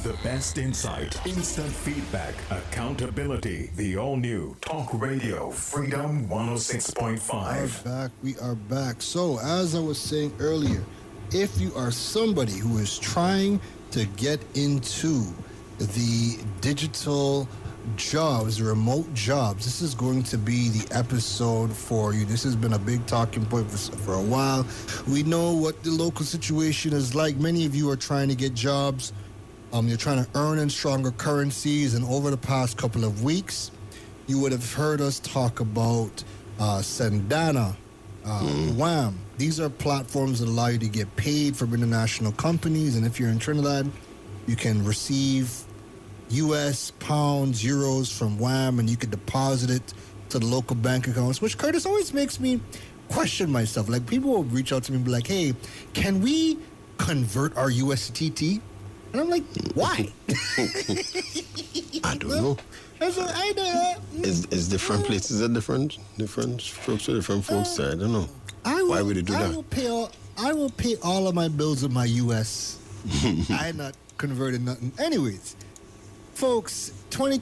The best insight, instant feedback, accountability. The all-new Talk Radio Freedom 106.5. We are back. So, as I was saying earlier, if you are somebody who is trying to get into the digital jobs, remote jobs, this is going to be the episode for you. This has been a big talking point for a while. We know what the local situation is like. Many of you are trying to get jobs. You're trying to earn in stronger currencies, and over the past couple of weeks, you would have heard us talk about Sendana, Wham. These are platforms that allow you to get paid from international companies, and if you're in Trinidad, you can receive U.S., pounds, euros from Wham, and you can deposit it to the local bank accounts, which, Curtis, always makes me question myself. Like, people will reach out to me and be like, hey, can we convert our USDT? And I'm like, why? I don't know. Is different places at different strokes or different folks? I don't know. Why would they do that? I will pay all of my bills with my US. I'm not converting nothing. Anyways, folks,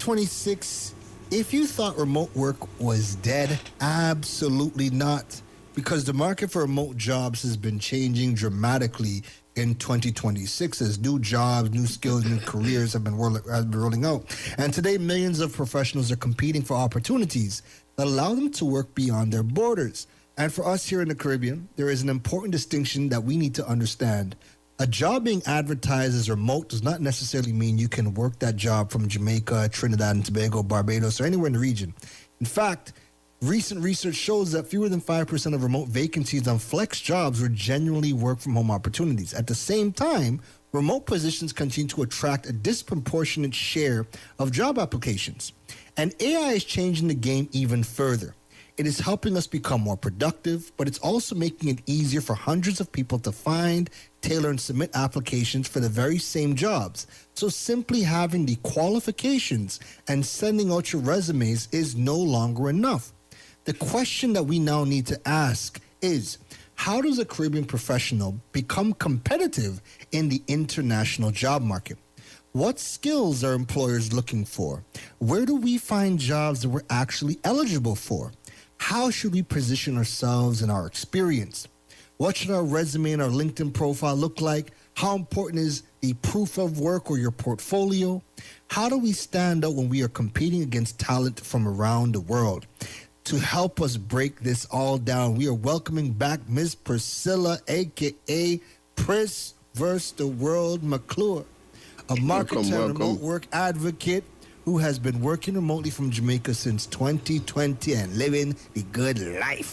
2026, if you thought remote work was dead, absolutely not. Because the market for remote jobs has been changing dramatically in 2026 as new jobs, new skills, new careers have been rolling out. And today, millions of professionals are competing for opportunities that allow them to work beyond their borders. And for us here in the Caribbean, there is an important distinction that we need to understand. A job being advertised as remote does not necessarily mean you can work that job from Jamaica, Trinidad and Tobago, Barbados, or anywhere in the region. In fact, recent research shows that fewer than 5% of remote vacancies on flex jobs were genuinely work-from-home opportunities. At the same time, remote positions continue to attract a disproportionate share of job applications. And AI is changing the game even further. It is helping us become more productive, but it's also making it easier for hundreds of people to find, tailor, and submit applications for the very same jobs. So simply having the qualifications and sending out your resumes is no longer enough. The question that we now need to ask is, how does a Caribbean professional become competitive in the international job market? What skills are employers looking for? Where do we find jobs that we're actually eligible for? How should we position ourselves in our experience? What should our resume and our LinkedIn profile look like? How important is the proof of work or your portfolio? How do we stand out when we are competing against talent from around the world? To help us break this all down, we are welcoming back Ms. Priscilla, a.k.a. Pris vs. the World McClure, a marketer and remote work advocate who has been working remotely from Jamaica since 2020 and living the good life.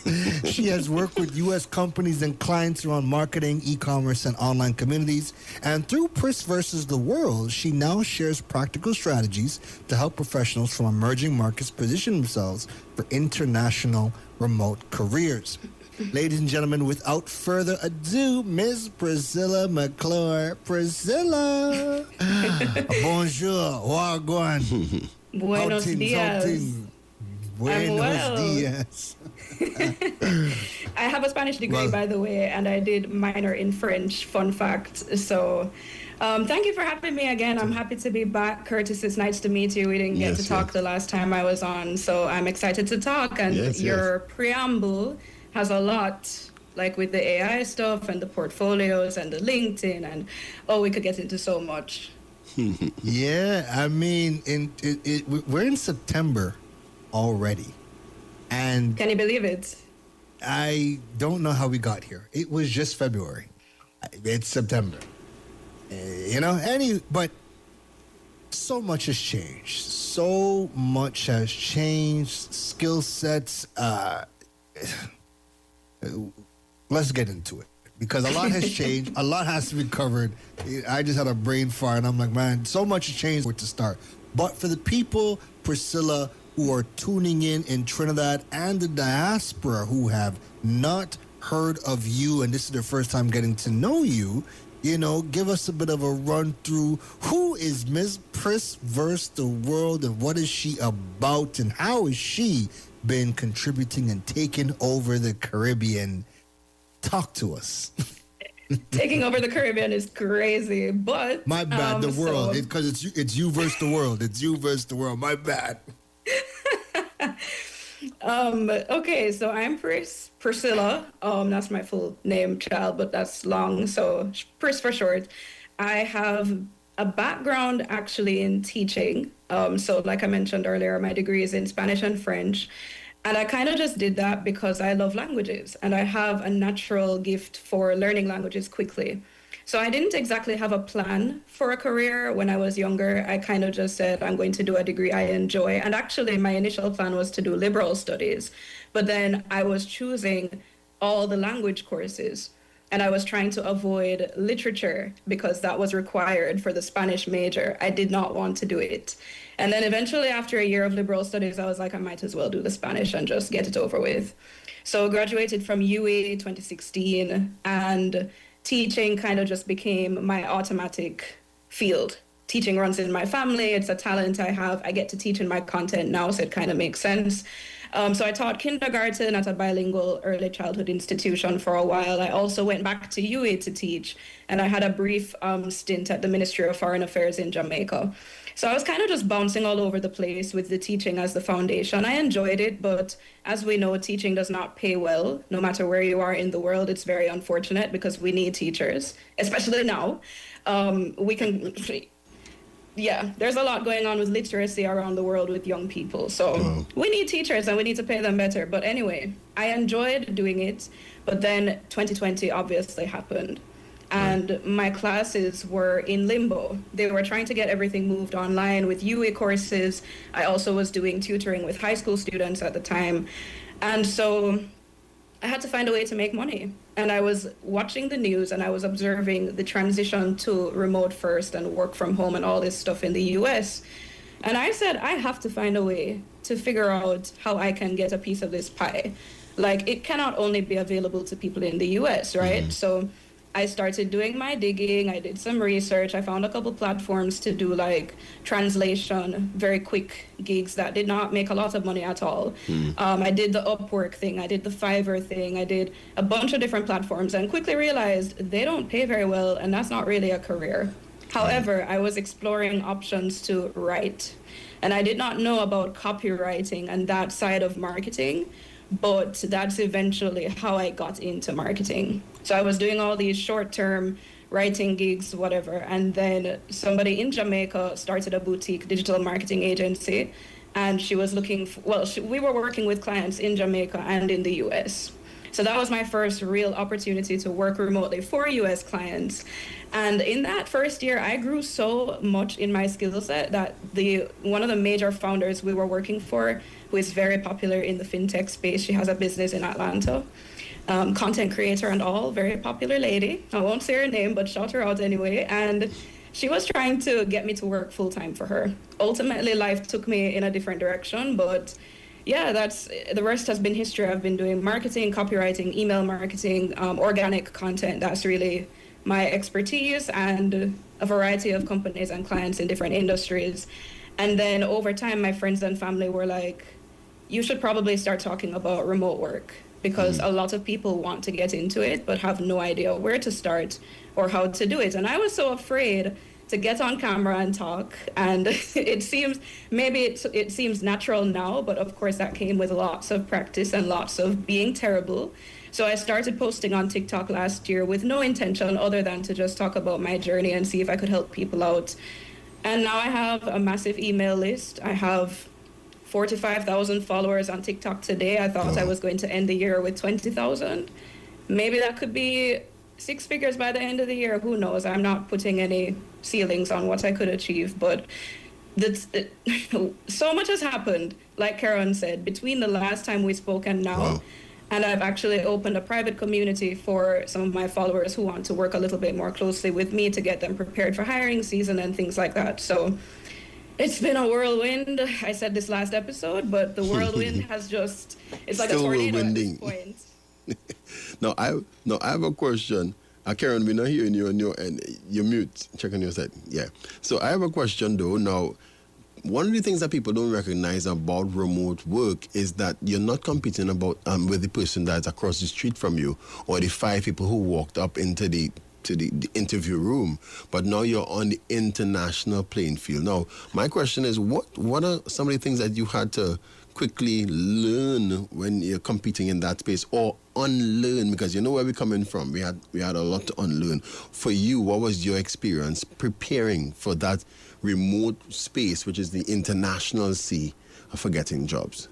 She has worked with U.S. companies and clients around marketing, e-commerce, and online communities. And through Pris vs. the World, she now shares practical strategies to help professionals from emerging markets position themselves for international remote careers. Ladies and gentlemen, without further ado, Ms. Priscilla McClure. Priscilla! Bonjour. Wagwan. Buenos dias. Buenos dias. I have a Spanish degree, by the way, and I did minor in French. Fun fact. So, thank you for having me again. I'm happy to be back. Curtis, it's nice to meet you. We didn't get to talk the last time I was on, so I'm excited to talk. And your preamble has a lot, like with the AI stuff and the portfolios and the LinkedIn, and we could get into so much. Yeah, I mean, we're in September already, and can you believe it? I don't know how we got here. It was just February. It's September. But so much has changed. So much has changed. Skill sets. Let's get into it, because a lot has changed. A lot has to be covered. I just had a brain fart, and I'm like, man, so much has changed. Where to start? But for the people, Priscilla, who are tuning in Trinidad and the diaspora who have not heard of you, and this is their first time getting to know you, give us a bit of a run through. Who is Ms. Pris vs. the World, and what is she about, and how has she been contributing and taking over the Caribbean? Talk to us. Taking over the Caribbean is crazy, but my bad. The world, because it's you versus the world. It's you versus the world. My bad. Okay, so I'm Priscilla. That's my full name, child, but that's long, so Pris for short. I have a background actually in teaching. So like I mentioned earlier, my degree is in Spanish and French. And I kind of just did that because I love languages and I have a natural gift for learning languages quickly. So I didn't exactly have a plan for a career when I was younger. I kind of just said, I'm going to do a degree I enjoy. And actually, my initial plan was to do liberal studies. But then I was choosing all the language courses. And I was trying to avoid literature because that was required for the Spanish major. I did not want to do it. And then eventually, after a year of liberal studies, I was like, I might as well do the Spanish and just get it over with. So graduated from UWI 2016, and teaching kind of just became my automatic field. Teaching runs in my family. It's a talent I have. I get to teach in my content now, so it kind of makes sense. So I taught kindergarten at a bilingual early childhood institution for a while. I also went back to UWI to teach, and I had a brief stint at the Ministry of Foreign Affairs in Jamaica. So I was kind of just bouncing all over the place with the teaching as the foundation. I enjoyed it, but as we know, teaching does not pay well. No matter where you are in the world, it's very unfortunate because we need teachers, especially now. There's a lot going on with literacy around the world with young people. So we need teachers and we need to pay them better. But anyway, I enjoyed doing it. But then 2020 obviously happened. And my classes were in limbo. They were trying to get everything moved online with UWI courses. I also was doing tutoring with high school students at the time. And so I had to find a way to make money. And I was watching the news and I was observing the transition to remote first and work from home and all this stuff in the US. And I said, I have to find a way to figure out how I can get a piece of this pie. Like, it cannot only be available to people in the US, right? Mm-hmm. So I started doing my digging. I did some research. I found a couple platforms to do like translation, very quick gigs that did not make a lot of money at all. I did the Upwork thing. I did the Fiverr thing. I did a bunch of different platforms and quickly realized they don't pay very well and that's not really a career. However, I was exploring options to write, and I did not know about copywriting and that side of marketing. But that's eventually how I got into marketing. So I was doing all these short-term writing gigs, whatever. And then somebody in Jamaica started a boutique digital marketing agency. And she was looking for, we were working with clients in Jamaica and in the US. So that was my first real opportunity to work remotely for US clients. And in that first year, I grew so much in my skill set that one of the major founders we were working for, who is very popular in the fintech space, she has a business in Atlanta, content creator and all, very popular lady. I won't say her name, but shout her out anyway. And she was trying to get me to work full-time for her. Ultimately, life took me in a different direction, but yeah, the rest has been history. I've been doing marketing, copywriting, email marketing, organic content. That's really my expertise, and a variety of companies and clients in different industries. And then over time, my friends and family were like, you should probably start talking about remote work, because a lot of people want to get into it, but have no idea where to start or how to do it. And I was so afraid to get on camera and talk. And it seems natural now, but of course that came with lots of practice and lots of being terrible. So I started posting on TikTok last year with no intention other than to just talk about my journey and see if I could help people out. And now I have a massive email list. I have 45,000 followers on TikTok today. I thought I was going to end the year with 20,000. Maybe that could be 6 figures by the end of the year. Who knows? I'm not putting any ceilings on what I could achieve, but so much has happened, like Karen said, between the last time we spoke and now. Wow. And I've actually opened a private community for some of my followers who want to work a little bit more closely with me to get them prepared for hiring season and things like that. So it's been a whirlwind. I said this last episode, but the whirlwind has just, it's like still a tornado at this point. Now I have a question. Karen, we're not hearing you and you're mute. Check on your side. Yeah. So I have a question though. Now, one of the things that people don't recognize about remote work is that you're not competing with the person that's across the street from you, or the 5 people who walked up into the the interview room, but now you're on the international playing field. Now, my question is, what are some of the things that you had to quickly learn when you're competing in that space, or unlearn? Because you know where we're coming from. We had a lot to unlearn. For you, what was your experience preparing for that remote space, which is the international sea for getting jobs?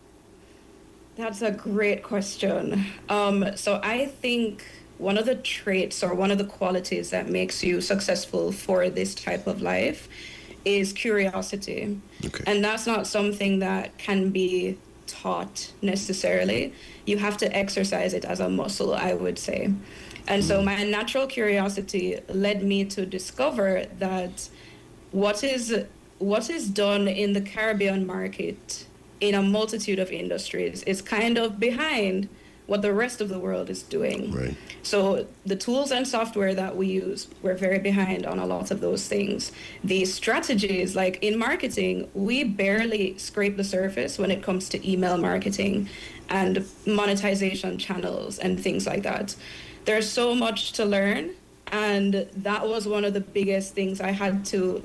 That's a great question. So I think one of the traits or one of the qualities that makes you successful for this type of life is curiosity. Okay. And that's not something that can be taught necessarily. You have to exercise it as a muscle, I would say. And so my natural curiosity led me to discover that what is done in the Caribbean market in a multitude of industries is kind of behind what the rest of the world is doing. Right. So the tools and software that we use, we're very behind on a lot of those things. The strategies, like in marketing, we barely scrape the surface when it comes to email marketing and monetization channels and things like that. There's so much to learn, and that was one of the biggest things I had to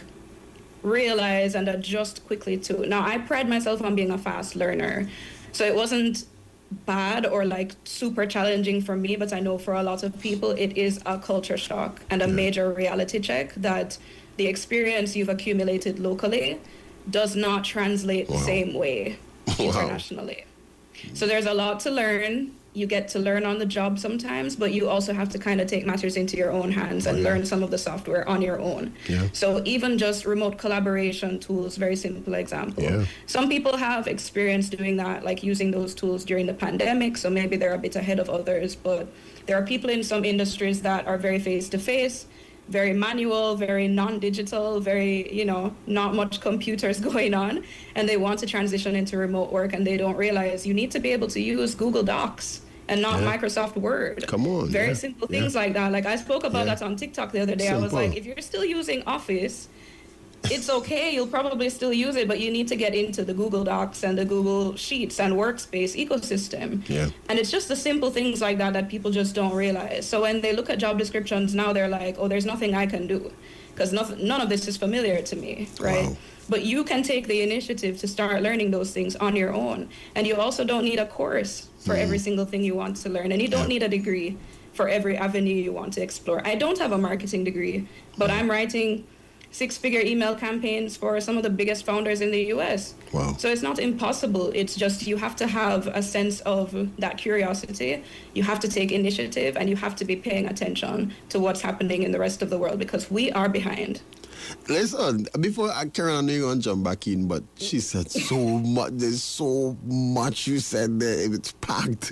realize and adjust quickly to. Now, I pride myself on being a fast learner, so it wasn't bad or super challenging for me, but I know for a lot of people it is a culture shock and a major reality check that the experience you've accumulated locally does not translate the same way internationally. So there's a lot to learn. You get to learn on the job sometimes, but you also have to kind of take matters into your own hands and learn some of the software on your own. Yeah. So even just remote collaboration tools, very simple example. Yeah. Some people have experience doing that, like using those tools during the pandemic, so maybe they're a bit ahead of others, but there are people in some industries that are very face-to-face, very manual, very non-digital, very, not much computers going on, and they want to transition into remote work, and they don't realize you need to be able to use Google Docs and not Microsoft Word. Come on. Very simple things like that. Like I spoke about that on TikTok the other day. Simple. I was like, if you're still using Office, it's okay. You'll probably still use it, but you need to get into the Google Docs and the Google Sheets and Workspace ecosystem. Yeah. And it's just the simple things like that that people just don't realize. So when they look at job descriptions now, they're like, oh, there's nothing I can do because none of this is familiar to me, right? Wow. But you can take the initiative to start learning those things on your own. And you also don't need a course for every single thing you want to learn. And you don't need a degree for every avenue you want to explore. I don't have a marketing degree, but I'm writing 6-figure email campaigns for some of the biggest founders in the US. Wow. So it's not impossible. It's just you have to have a sense of that curiosity. You have to take initiative, and you have to be paying attention to what's happening in the rest of the world because we are behind. Listen, before Karen, I know you're going to jump back in, but she said so much. There's so much you said there. It's packed.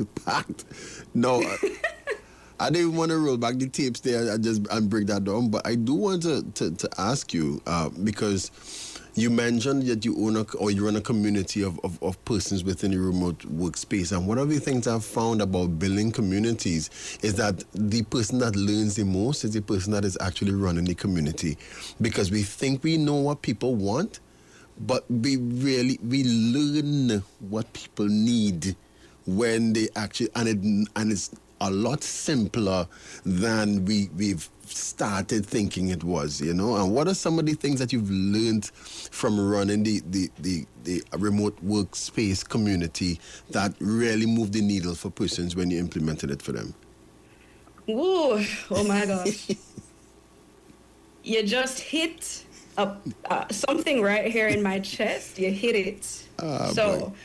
No, I didn't want to roll back the tapes there and break that down, but I do want to ask you, because you mentioned that you run a community of persons within the remote workspace. And one of the things I've found about building communities is that the person that learns the most is the person that is actually running the community. Because we think we know what people want, but we learn what people need when they actually, and it's a lot simpler than we've started thinking it was, And what are some of the things that you've learned from running the remote workspace community that really moved the needle for persons when you implemented it for them? Ooh, oh my gosh. You just hit something right here in my chest. You hit it. Boy.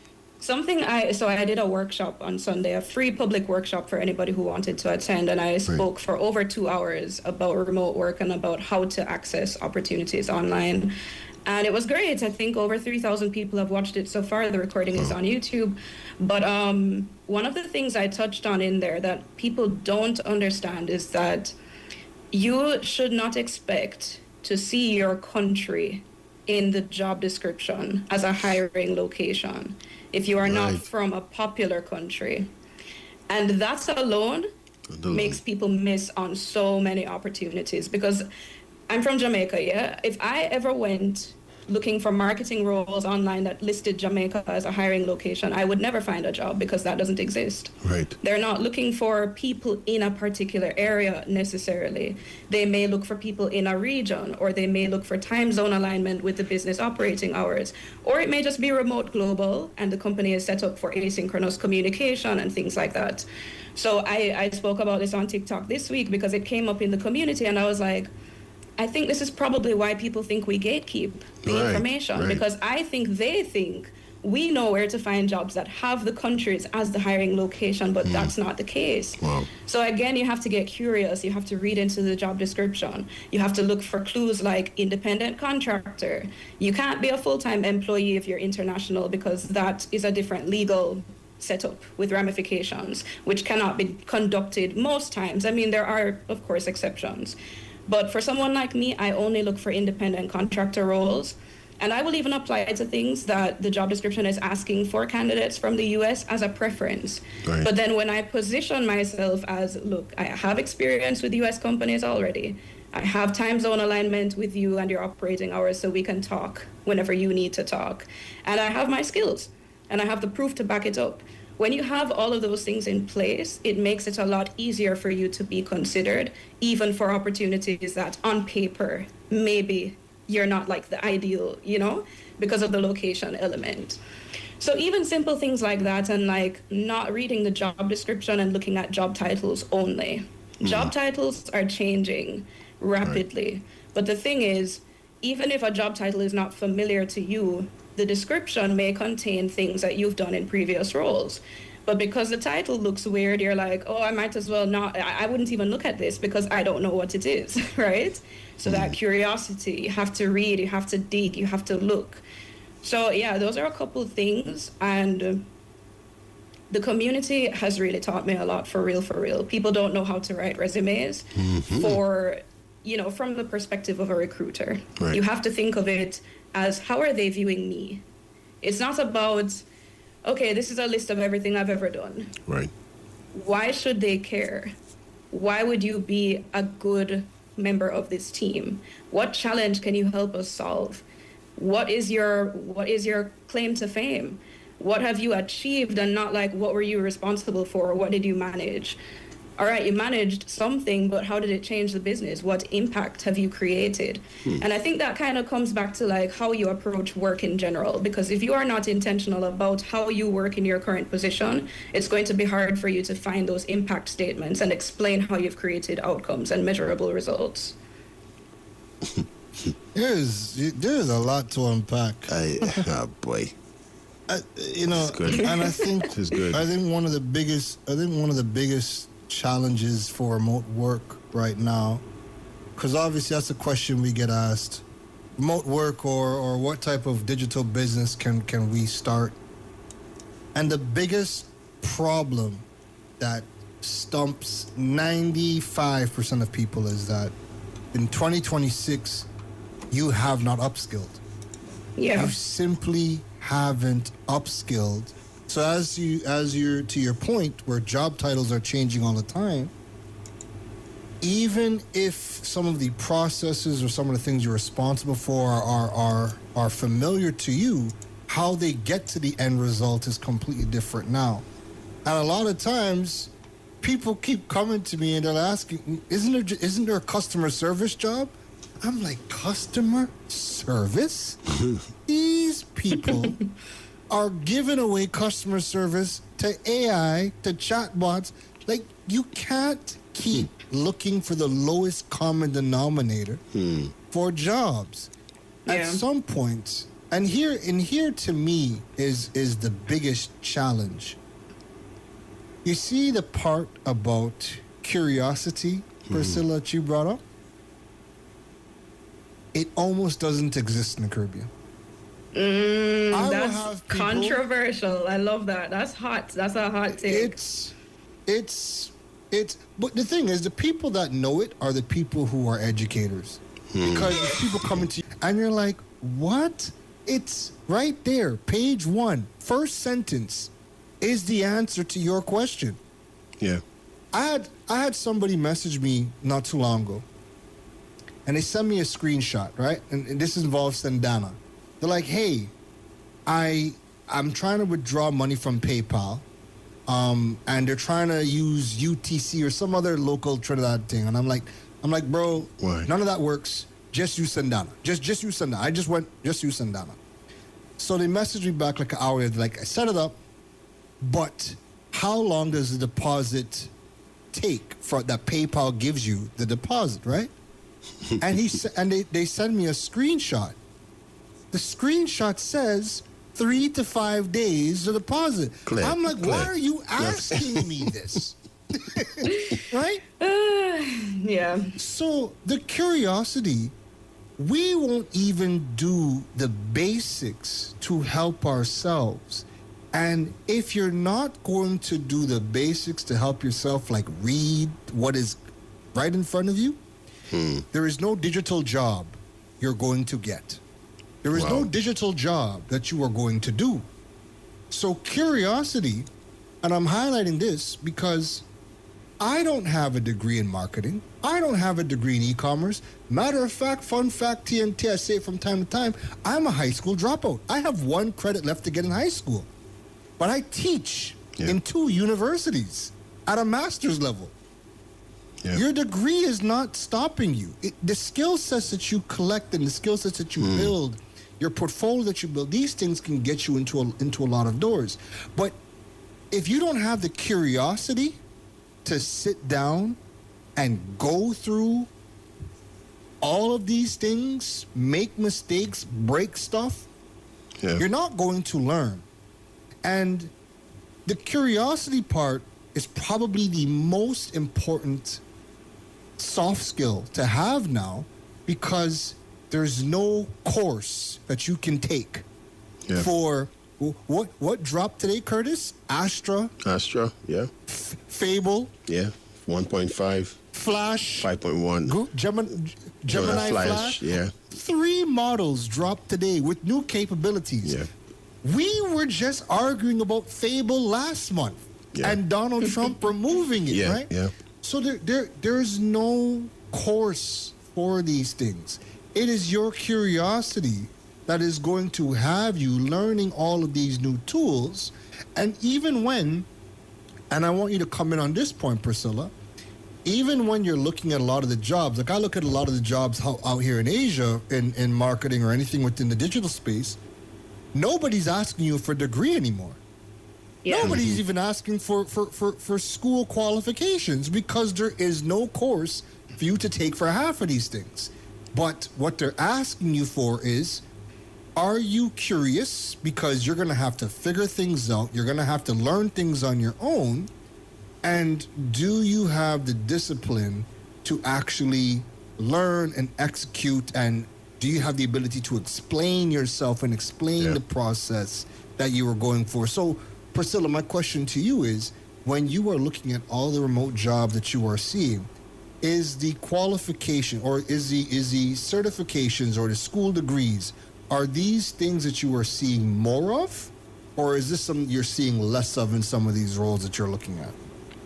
I did a workshop on Sunday, a free public workshop for anybody who wanted to attend, and I spoke for over 2 hours about remote work and about how to access opportunities online. And it was great. I think over 3,000 people have watched it so far. The recording is on YouTube. But one of the things I touched on in there that people don't understand is that you should not expect to see your country in the job description as a hiring location if you are not from a popular country. And that alone makes people miss on so many opportunities, because I'm from Jamaica, If I ever went looking for marketing roles online that listed Jamaica as a hiring location, I would never find a job because that doesn't exist. Right. They're not looking for people in a particular area necessarily. They may look for people in a region, or they may look for time zone alignment with the business operating hours, or it may just be remote global and the company is set up for asynchronous communication and things like that. So I spoke about this on TikTok this week because it came up in the community, and I was like, I think this is probably why people think we gatekeep the information, because I think they think we know where to find jobs that have the countries as the hiring location, but that's not the case. Wow. So again, you have to get curious. You have to read into the job description. You have to look for clues like independent contractor. You can't be a full-time employee if you're international, because that is a different legal setup with ramifications, which cannot be conducted most times. I mean, there are, of course, exceptions. But for someone like me, I only look for independent contractor roles. And I will even apply to things that the job description is asking for candidates from the US as a preference. Right. But then when I position myself as, look, I have experience with US companies already. I have time zone alignment with you and your operating hours so we can talk whenever you need to talk. And I have my skills and I have the proof to back it up. When you have all of those things in place, it makes it a lot easier for you to be considered, even for opportunities that on paper, maybe you're not like the ideal, because of the location element. So even simple things like that, and like not reading the job description and looking at job titles only. Job titles are changing rapidly. But the thing is, even if a job title is not familiar to you, the description may contain things that you've done in previous roles. But because the title looks weird, you're like, oh, I might as well not, I wouldn't even look at this because I don't know what it is, right? So that curiosity, you have to read, you have to dig, you have to look. So yeah, those are a couple of things. And the community has really taught me a lot, for real. People don't know how to write resumes for, from the perspective of a recruiter. Right. You have to think of it as, how are they viewing me? It's not about, okay, this is a list of everything I've ever done. Right. Why should they care? Why would you be a good member of this team? What challenge can you help us solve? What is your claim to fame? What have you achieved, and not like, what were you responsible for? What did you manage? All right, you managed something, but how did it change the business? What impact have you created? And I think that kind of comes back to like how you approach work in general, because if you are not intentional about how you work in your current position, it's going to be hard for you to find those impact statements and explain how you've created outcomes and measurable results. There's a lot to unpack. Oh boy. And I think This is good. I think one of the biggest challenges for remote work right now, because obviously that's a question we get asked: remote work or what type of digital business can we start? And the biggest problem that stumps 95% of people is that in 2026 you have not upskilled. Yeah. You simply haven't upskilled. So as you're to your point, where job titles are changing all the time, even if some of the processes or some of the things you're responsible for are familiar to you, how they get to the end result is completely different now. And a lot of times, people keep coming to me and they're asking, isn't there a customer service job? I'm like, customer service? These people are giving away customer service to AI, to chatbots. Like, you can't keep looking for the lowest common denominator for jobs. At some point, and here to me is the biggest challenge. You see the part about curiosity, Priscilla, that you brought up? It almost doesn't exist in the Caribbean. That's controversial. I love that. That's hot. That's a hot take. But the thing is, the people that know it are the people who are educators. Because people coming to you and you're like, what? It's right there. Page 1, first sentence is the answer to your question. Yeah. I had somebody message me not too long ago, and they sent me a screenshot, right? And this involves Sendana. They're like, hey, I'm trying to withdraw money from PayPal, and they're trying to use UTC or some other local Trinidad thing, and I'm like, bro, Why? none of that works. Just use Sendana. Just use Sendana. Just use Sendana. So they messaged me back like an hour later, like, I set it up, but how long does the deposit take for that PayPal gives you the deposit, right? And they send me a screenshot. The screenshot says 3 to 5 days to deposit. I'm like, why are you asking me this? Right? Yeah. So the curiosity, we won't even do the basics to help ourselves. And if you're not going to do the basics to help yourself, like read what is right in front of you, there is no digital job you're going to get. There is no digital job that you are going to do. So curiosity, and I'm highlighting this because I don't have a degree in marketing. I don't have a degree in e-commerce. Matter of fact, fun fact, TNT, I say it from time to time, I'm a high school dropout. I have 1 credit left to get in high school. But I teach in 2 universities at a master's level. Yeah. Your degree is not stopping you. The skill sets that you collect and the skill sets that you build, your portfolio that you build, these things can get you into a lot of doors. But if you don't have the curiosity to sit down and go through all of these things, make mistakes, break stuff, you're not going to learn. And the curiosity part is probably the most important soft skill to have now, because there's no course that you can take for what dropped today, Curtis? Astra, yeah. Fable, 1.5, Flash, 5.1, Gemini Flash, 3 models dropped today with new capabilities. We were just arguing about Fable last month and Donald Trump removing it, right? So there's no course for these things. It is your curiosity that is going to have you learning all of these new tools. And even when, and I want you to comment on this point, Priscilla, even when you're looking at a lot of the jobs, like I look at a lot of the jobs out here in Asia in marketing or anything within the digital space, nobody's asking you for a degree anymore. Nobody's even asking for school qualifications, because there is no course for you to take for half of these things. But what they're asking you for is, are you curious? Because you're going to have to figure things out. You're going to have to learn things on your own. And do you have the discipline to actually learn and execute, and do you have the ability to explain yourself and explain the process that you were going for? So, Priscilla, my question to you is, when you are looking at all the remote jobs that you are seeing, is the qualification or is the certifications or the school degrees, are these things that you are seeing more of, or is this something you're seeing less of in some of these roles that you're looking at?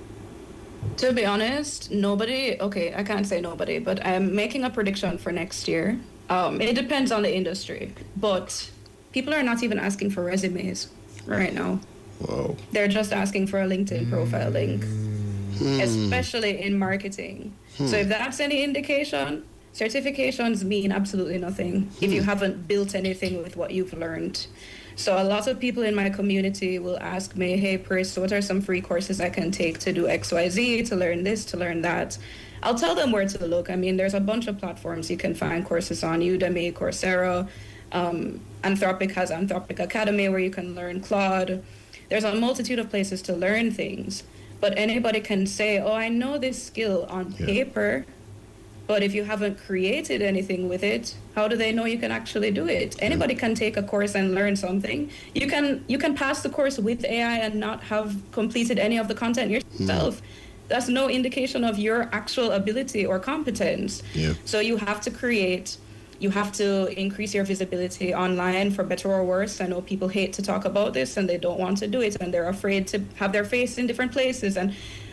To be honest, nobody, I can't say nobody, but I'm making a prediction for next year. It depends on the industry, but people are not even asking for resumes right now. Whoa. They're just asking for a LinkedIn profile link, especially in marketing. So if that's any indication, certifications mean absolutely nothing if you haven't built anything with what you've learned. So a lot of people in my community will ask me, hey, Pris, what are some free courses I can take to do XYZ, to learn this, to learn that? I'll tell them where to look. I mean, there's a bunch of platforms you can find courses on: Udemy, Coursera, Anthropic has Anthropic Academy, where you can learn Claude. There's a multitude of places to learn things, but anybody can say, oh, I know this skill on paper, but if you haven't created anything with it, how do they know you can actually do it? Anybody can take a course and learn something. You can pass the course with AI and not have completed any of the content yourself. That's no indication of your actual ability or competence. So you have to create. You have to increase your visibility online, for better or worse. I know people hate to talk about this and they don't want to do it, and they're afraid to have their face in different places. And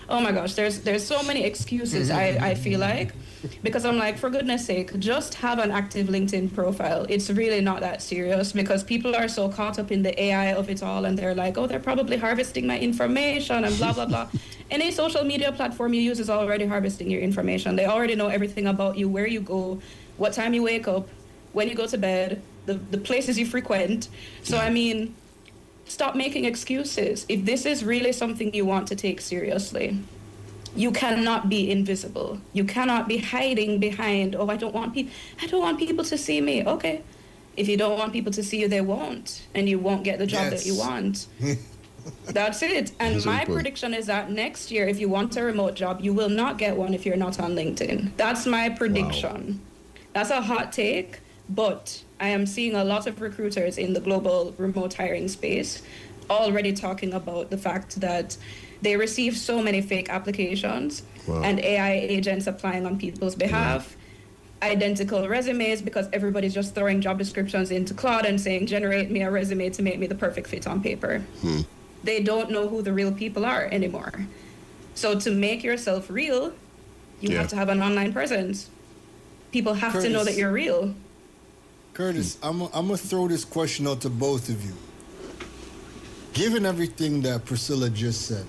Oh my gosh, there's so many excuses, I feel like. Because I'm like, for goodness sake, just have an active LinkedIn profile. It's really not that serious because people are so caught up in the AI of it all and they're like, oh, they're probably harvesting my information and blah, blah, blah. Any social media platform you use is already harvesting your information. They already know everything about you, where you go, what time you wake up, when you go to bed, the places you frequent. So, I mean, stop making excuses. If this is really something you want to take seriously, you cannot be invisible. You cannot be hiding behind, oh, I don't want people to see me. Okay. If you don't want people to see you, they won't. And you won't get the job that you want. That's it. And That's my prediction is that next year, if you want a remote job, you will not get one if you're not on LinkedIn. That's my prediction. Wow. That's a hot take, but I am seeing a lot of recruiters in the global remote hiring space already talking about the fact that they receive so many fake applications and AI agents applying on people's behalf, identical resumes because everybody's just throwing job descriptions into Claude and saying, generate me a resume to make me the perfect fit on paper. They don't know who the real people are anymore. So to make yourself real, you have to have an online presence. People have to know that you're real. Curtis, I'm going to throw this question out to both of you. Given everything that Priscilla just said,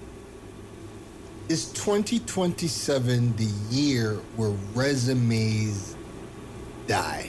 is 2027 the year where resumes die?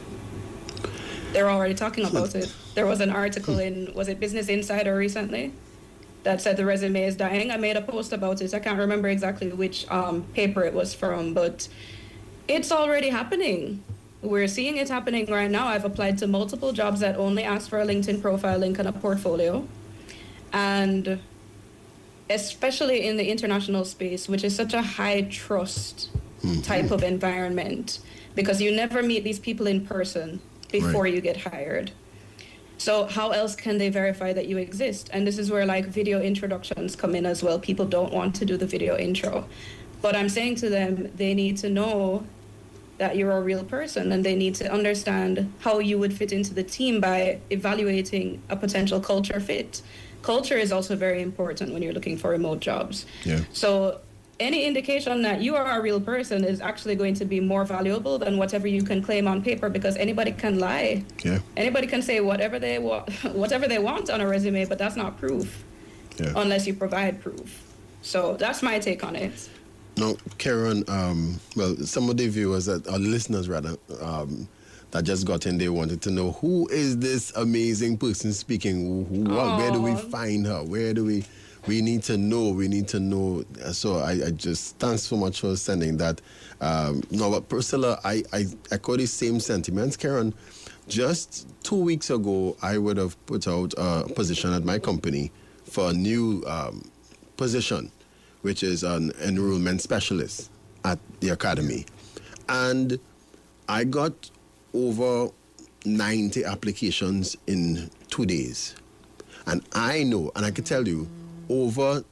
They're already talking about it. There was an article in, was it Business Insider recently, that said the resume is dying. I made a post about it. I can't remember exactly which paper it was from, but it's already happening. We're seeing it happening right now. I've applied to multiple jobs that only ask for a LinkedIn profile link and a portfolio. And especially in the international space, which is such a high trust type of environment, because you never meet these people in person before you get hired. So how else can they verify that you exist? And this is where like video introductions come in as well. People don't want to do the video intro. But I'm saying to them, they need to know that you're a real person and they need to understand how you would fit into the team by evaluating a potential culture fit. Culture is also very important when you're looking for remote jobs. So any indication that you are a real person is actually going to be more valuable than whatever you can claim on paper, because anybody can lie. Anybody can say whatever they want on a resume, but that's not proof unless you provide proof. So that's my take on it. Now, Karen, well, some of the viewers, or listeners rather, that just got in, they wanted to know, who is this amazing person speaking? Where do we find her? Where do we need to know. So I just, thanks so much for sending that. No, but Priscilla, I echo the same sentiments. Karen, just 2 weeks ago, I would have put out a position at my company for a new position, which is an enrollment specialist at the academy. And I got over 90 applications in 2 days. And I know, and I can tell you, over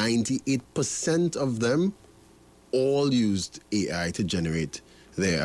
98% of them all used AI to generate their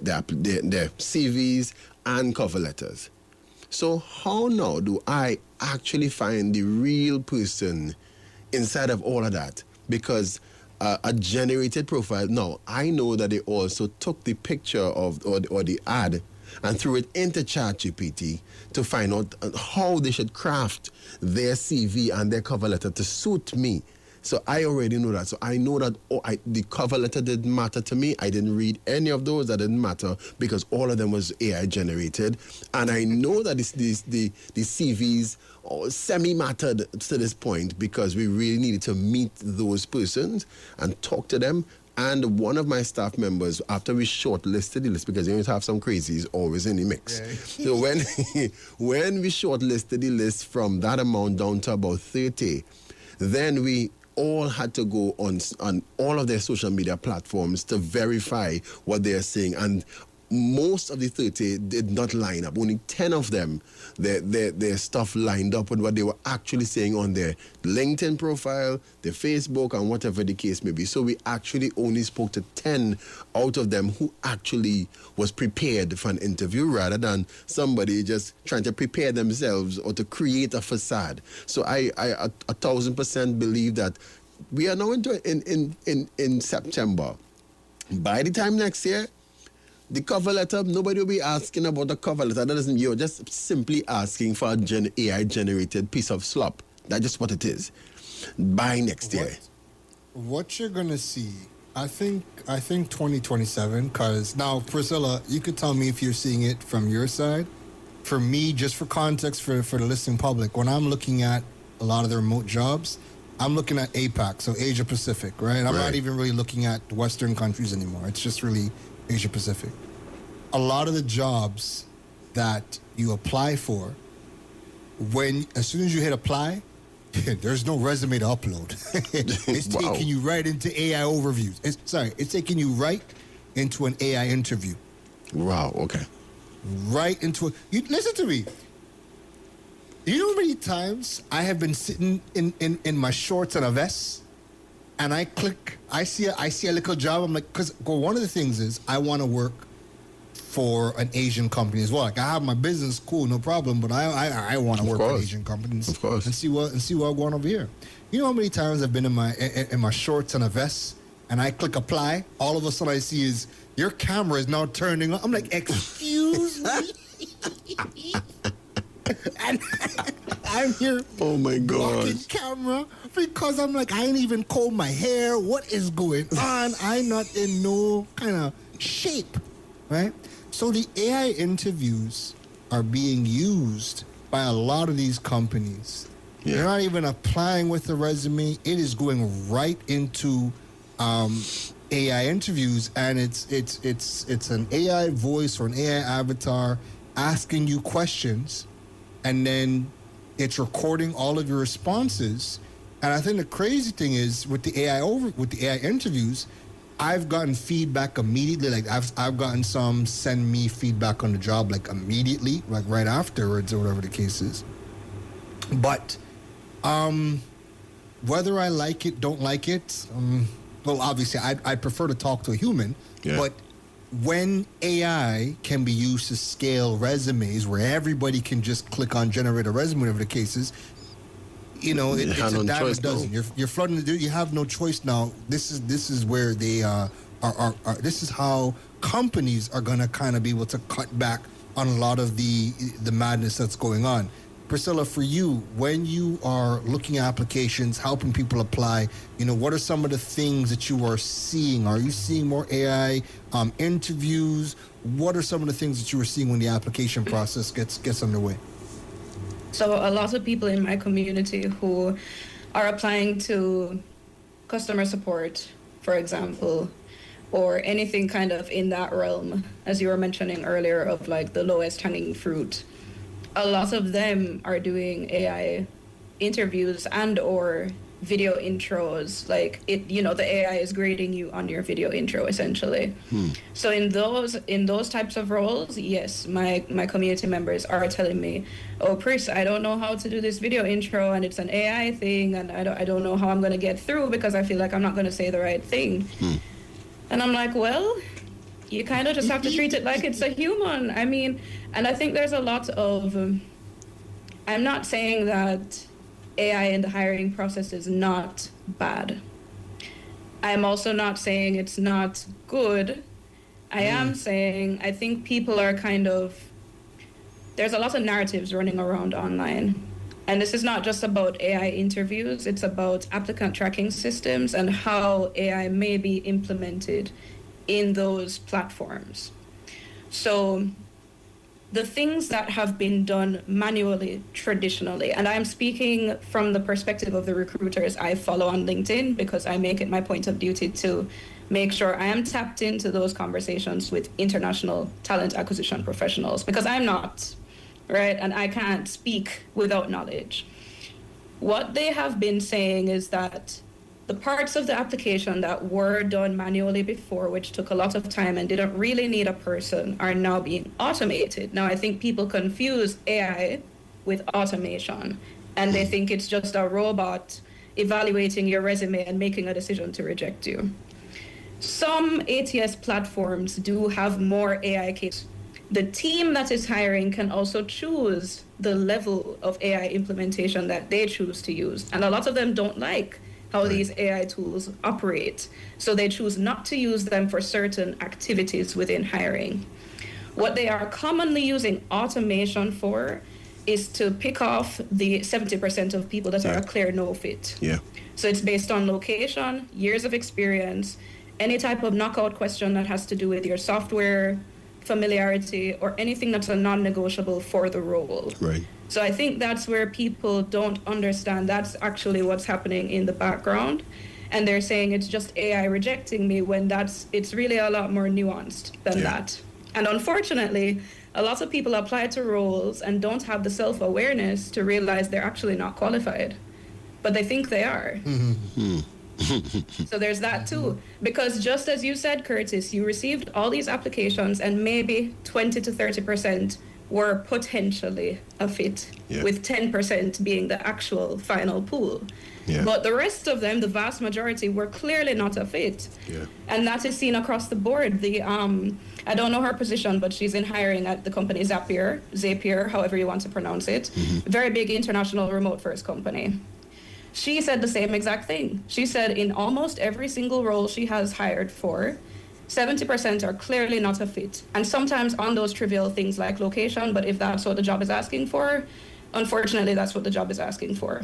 CVs and cover letters. So how now do I actually find the real person inside of all of that? Because a generated profile, now I know that they also took the picture of or the ad and threw it into ChatGPT to find out how they should craft their CV and their cover letter to suit me. So I already know that. So I know that the cover letter didn't matter to me. I didn't read any of those. That didn't matter because all of them was AI generated. And I know that the CVs semi-mattered to this point because we really needed to meet those persons and talk to them. And one of my staff members, after we shortlisted the list, because you always have some crazies always in the mix. So when we shortlisted the list from that amount down to about 30, then we all had to go on all of their social media platforms to verify what they are saying. And most of the 30 did not line up. Only 10 of them, their stuff lined up with what they were actually saying on their LinkedIn profile, their Facebook, and whatever the case may be. So we actually only spoke to 10 out of them who actually was prepared for an interview rather than somebody just trying to prepare themselves or to create a facade. So I 1,000% believe that we are now in September. By the time next year, the cover letter, nobody will be asking about the cover letter. That doesn't, you're just simply asking for a AI generated piece of slop. That's just what it is. By next year. What you're gonna see, I think 2027, because now, Priscilla, you could tell me if you're seeing it from your side. For me, just for context for the listening public, when I'm looking at a lot of the remote jobs, I'm looking at APAC, so Asia Pacific, right? I'm not even really looking at Western countries anymore. It's just really Asia Pacific. A lot of the jobs that you apply for, as soon as you hit apply, there's no resume to upload. It's taking you right into AI overviews. It's taking you right into an AI interview. Wow, okay. Right into it. Listen to me. You know how many times I have been sitting in my shorts and a vest, and I see a little job. I'm like, because one of the things is I want to work for an Asian company as well. Like, I have my business, cool, no problem, but I want to work for Asian companies, of course, and see what going over here. You know how many times I've been in my shorts and a vest, and I click apply. All of a sudden, I see is your camera is now turning on. I'm like, excuse me. And I'm here. Oh my God! Blocking camera because I'm like, I ain't even comb my hair. What is going on? I'm not in no kind of shape, right? So the AI interviews are being used by a lot of these companies. Yeah. They're not even applying with the resume. It is going right into AI interviews, and it's an AI voice or an AI avatar asking you questions, and then it's recording all of your responses. And I think the crazy thing is with the AI interviews, I've gotten feedback immediately. Like I've gotten some send me feedback on the job like immediately, like right afterwards or whatever the case is. But whether I like it, don't like it, well, obviously I'd prefer to talk to a human. Yeah. But when AI can be used to scale resumes where everybody can just click on generate a resume, whatever the case is, you know, it's a dime a dozen. No. You're flooding the dude. You have no choice now. This is where they are. This is how companies are going to kind of be able to cut back on a lot of the madness that's going on. Priscilla, for you, when you are looking at applications, helping people apply, you know, what are some of the things that you are seeing? Are you seeing more AI interviews? What are some of the things that you are seeing when the application process gets underway? So a lot of people in my community who are applying to customer support, for example, or anything kind of in that realm, as you were mentioning earlier, of like the lowest hanging fruit. A lot of them are doing AI interviews and or video intros. Like it, you know, the AI is grading you on your video intro essentially. So in those types of roles, yes, my community members are telling me, "Oh, Pris, I don't know how to do this video intro, and it's an AI thing, and I don't know how I'm going to get through because I feel like I'm not going to say the right thing." And I'm like, well, you kind of just have to treat it like it's a human. I mean, and I think there's a lot of, I'm not saying that AI in the hiring process is not bad. I'm also not saying it's not good. I am saying I think people are kind of, there's a lot of narratives running around online. And this is not just about AI interviews, it's about applicant tracking systems and how AI may be implemented in those platforms. So the things that have been done manually traditionally, and I'm speaking from the perspective of the recruiters I follow on LinkedIn because I make it my point of duty to make sure I am tapped into those conversations with international talent acquisition professionals, because I'm not, right? And I can't speak without knowledge. What they have been saying is that the parts of the application that were done manually before, which took a lot of time and didn't really need a person, are now being automated. Now, I think people confuse AI with automation, and they think it's just a robot evaluating your resume and making a decision to reject you. Some ATS platforms do have more AI cases. The team that is hiring can also choose the level of AI implementation that they choose to use. And a lot of them don't like how these AI tools operate. So they choose not to use them for certain activities within hiring. What they are commonly using automation for is to pick off the 70% of people that are a clear no fit. Yeah. So it's based on location, years of experience, any type of knockout question that has to do with your software, familiarity, or anything that's a non-negotiable for the role. Right. So I think that's where people don't understand that's actually what's happening in the background. And they're saying it's just AI rejecting me when it's really a lot more nuanced than that. And unfortunately, a lot of people apply to roles and don't have the self-awareness to realize they're actually not qualified, but they think they are. So there's that too. Because just as you said, Curtis, you received all these applications and maybe 20 to 30% were potentially a fit, with 10% being the actual final pool. But the rest of them, the vast majority, were clearly not a fit. And that is seen across the board. I don't know her position, but she's in hiring at the company Zapier, however you want to pronounce it. Very big international remote first company. She said the same exact thing. She said in almost every single role she has hired for, 70% are clearly not a fit. And sometimes on those trivial things like location, but if that's what the job is asking for, unfortunately, that's what the job is asking for.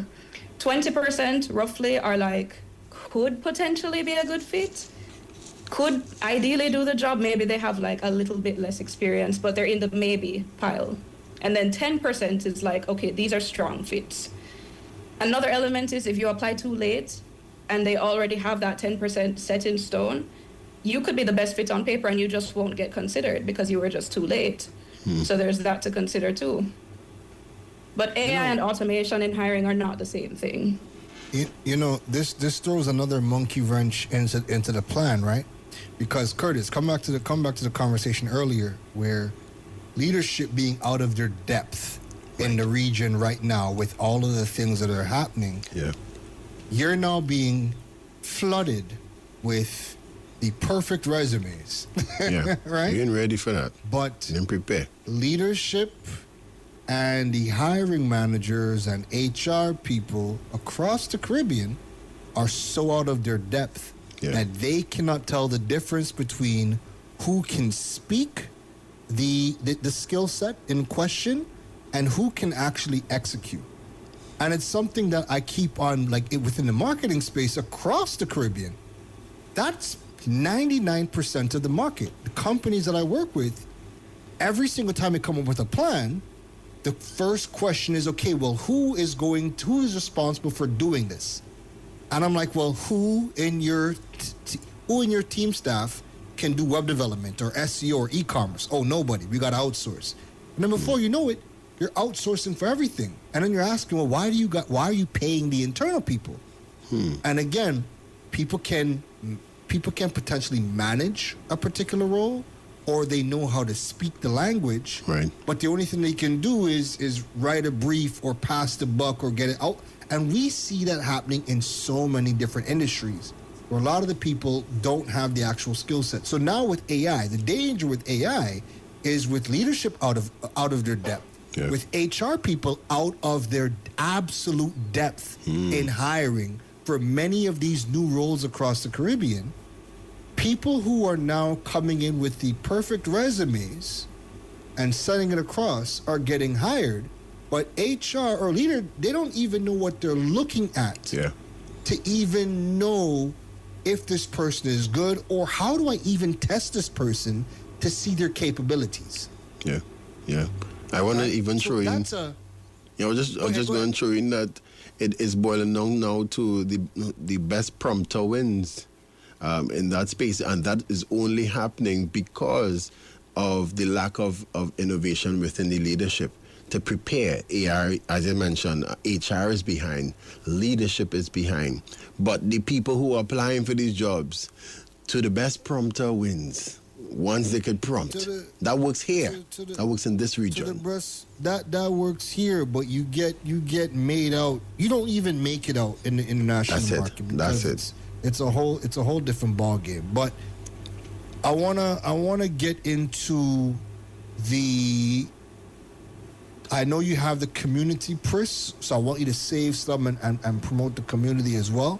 20% roughly are like, could potentially be a good fit, could ideally do the job. Maybe they have like a little bit less experience, but they're in the maybe pile. And then 10% is like, okay, these are strong fits. Another element is if you apply too late and they already have that 10% set in stone, you could be the best fit on paper and you just won't get considered because you were just too late. So there's that to consider too. But AI and automation in hiring are not the same thing. You know, this throws another monkey wrench into the plan, right? Because Curtis, come back to the conversation earlier where leadership being out of their depth in the region right now with all of the things that are happening. You're now being flooded with the perfect resumes. Right? You ain't ready for that. But you didn't prepare. Leadership and the hiring managers and HR people across the Caribbean are so out of their depth that they cannot tell the difference between who can speak the skill set in question and who can actually execute. And it's something that I keep on, like, within the marketing space across the Caribbean. That's 99% of the market. The companies that I work with, every single time they come up with a plan, the first question is, okay, well, who is responsible for doing this? And I'm like, well, who in your team staff can do web development or SEO or e-commerce? Oh, nobody. We got to outsource. And then before you know it, you're outsourcing for everything. And then you're asking, well, why are you paying the internal people? And again, people can potentially manage a particular role, or they know how to speak the language. Right. But the only thing they can do is write a brief or pass the buck or get it out. And we see that happening in so many different industries where a lot of the people don't have the actual skill set. So now with AI, the danger with AI is with leadership out of their depth, with HR people out of their absolute depth in hiring for many of these new roles across the Caribbean. People who are now coming in with the perfect resumes and sending it across are getting hired, but HR or leader, they don't even know what they're looking at to even know if this person is good, or how do I even test this person to see their capabilities. I want to even show you. I was just going to show you that it is boiling down now to the best prompter wins. In that space, and that is only happening because of the lack of innovation within the leadership to prepare. AR, as I mentioned, HR is behind, leadership is behind, but the people who are applying for these jobs, to the best prompter wins. Once they could prompt, that works here. That works in this region. That works here, but you get made out. You don't even make it out in the international market. That's it. It's a whole different ball game. But I wanna get into the. I know you have the community press, so I want you to save some and promote the community as well.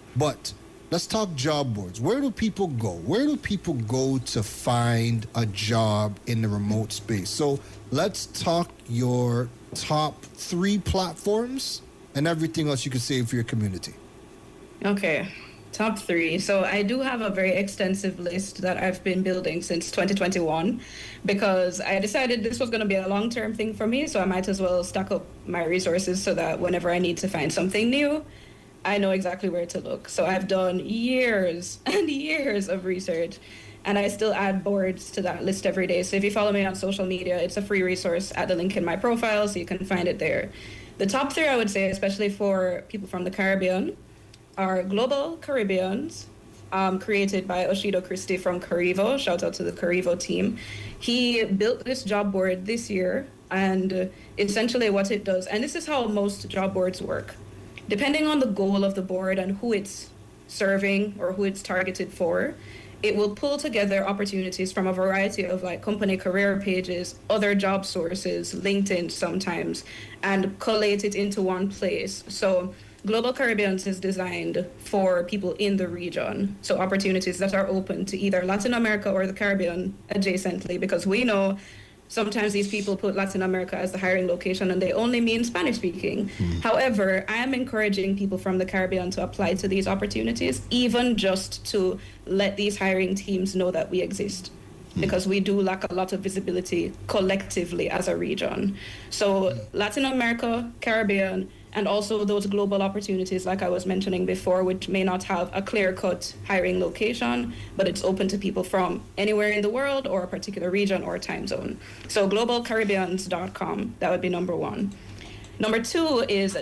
But let's talk job boards. Where do people go? Where do people go to find a job in the remote space? So let's talk your top 3 platforms and everything else you can say for your community. Okay, top 3. So I do have a very extensive list that I've been building since 2021 because I decided this was going to be a long-term thing for me, so I might as well stack up my resources so that whenever I need to find something new, I know exactly where to look. So I've done years and years of research, and I still add boards to that list every day. So if you follow me on social media, it's a free resource at the link in my profile, so you can find it there. The top 3, I would say, especially for people from the Caribbean, are Global Caribbeans, created by Oshido Christie from Carivo. Shout out to the Carivo team. He built this job board this year, and essentially what it does, and this is how most job boards work. Depending on the goal of the board and who it's serving or who it's targeted for, it will pull together opportunities from a variety of like company career pages, other job sources, LinkedIn sometimes, and collate it into one place. So Global Caribbeans is designed for people in the region. So opportunities that are open to either Latin America or the Caribbean adjacently, because we know sometimes these people put Latin America as the hiring location and they only mean Spanish speaking. However, I am encouraging people from the Caribbean to apply to these opportunities, even just to let these hiring teams know that we exist, because we do lack a lot of visibility collectively as a region. So Latin America, Caribbean, and also those global opportunities, like I was mentioning before, which may not have a clear-cut hiring location, but it's open to people from anywhere in the world or a particular region or time zone. So globalcaribbeans.com, that would be number 1. Number 2 is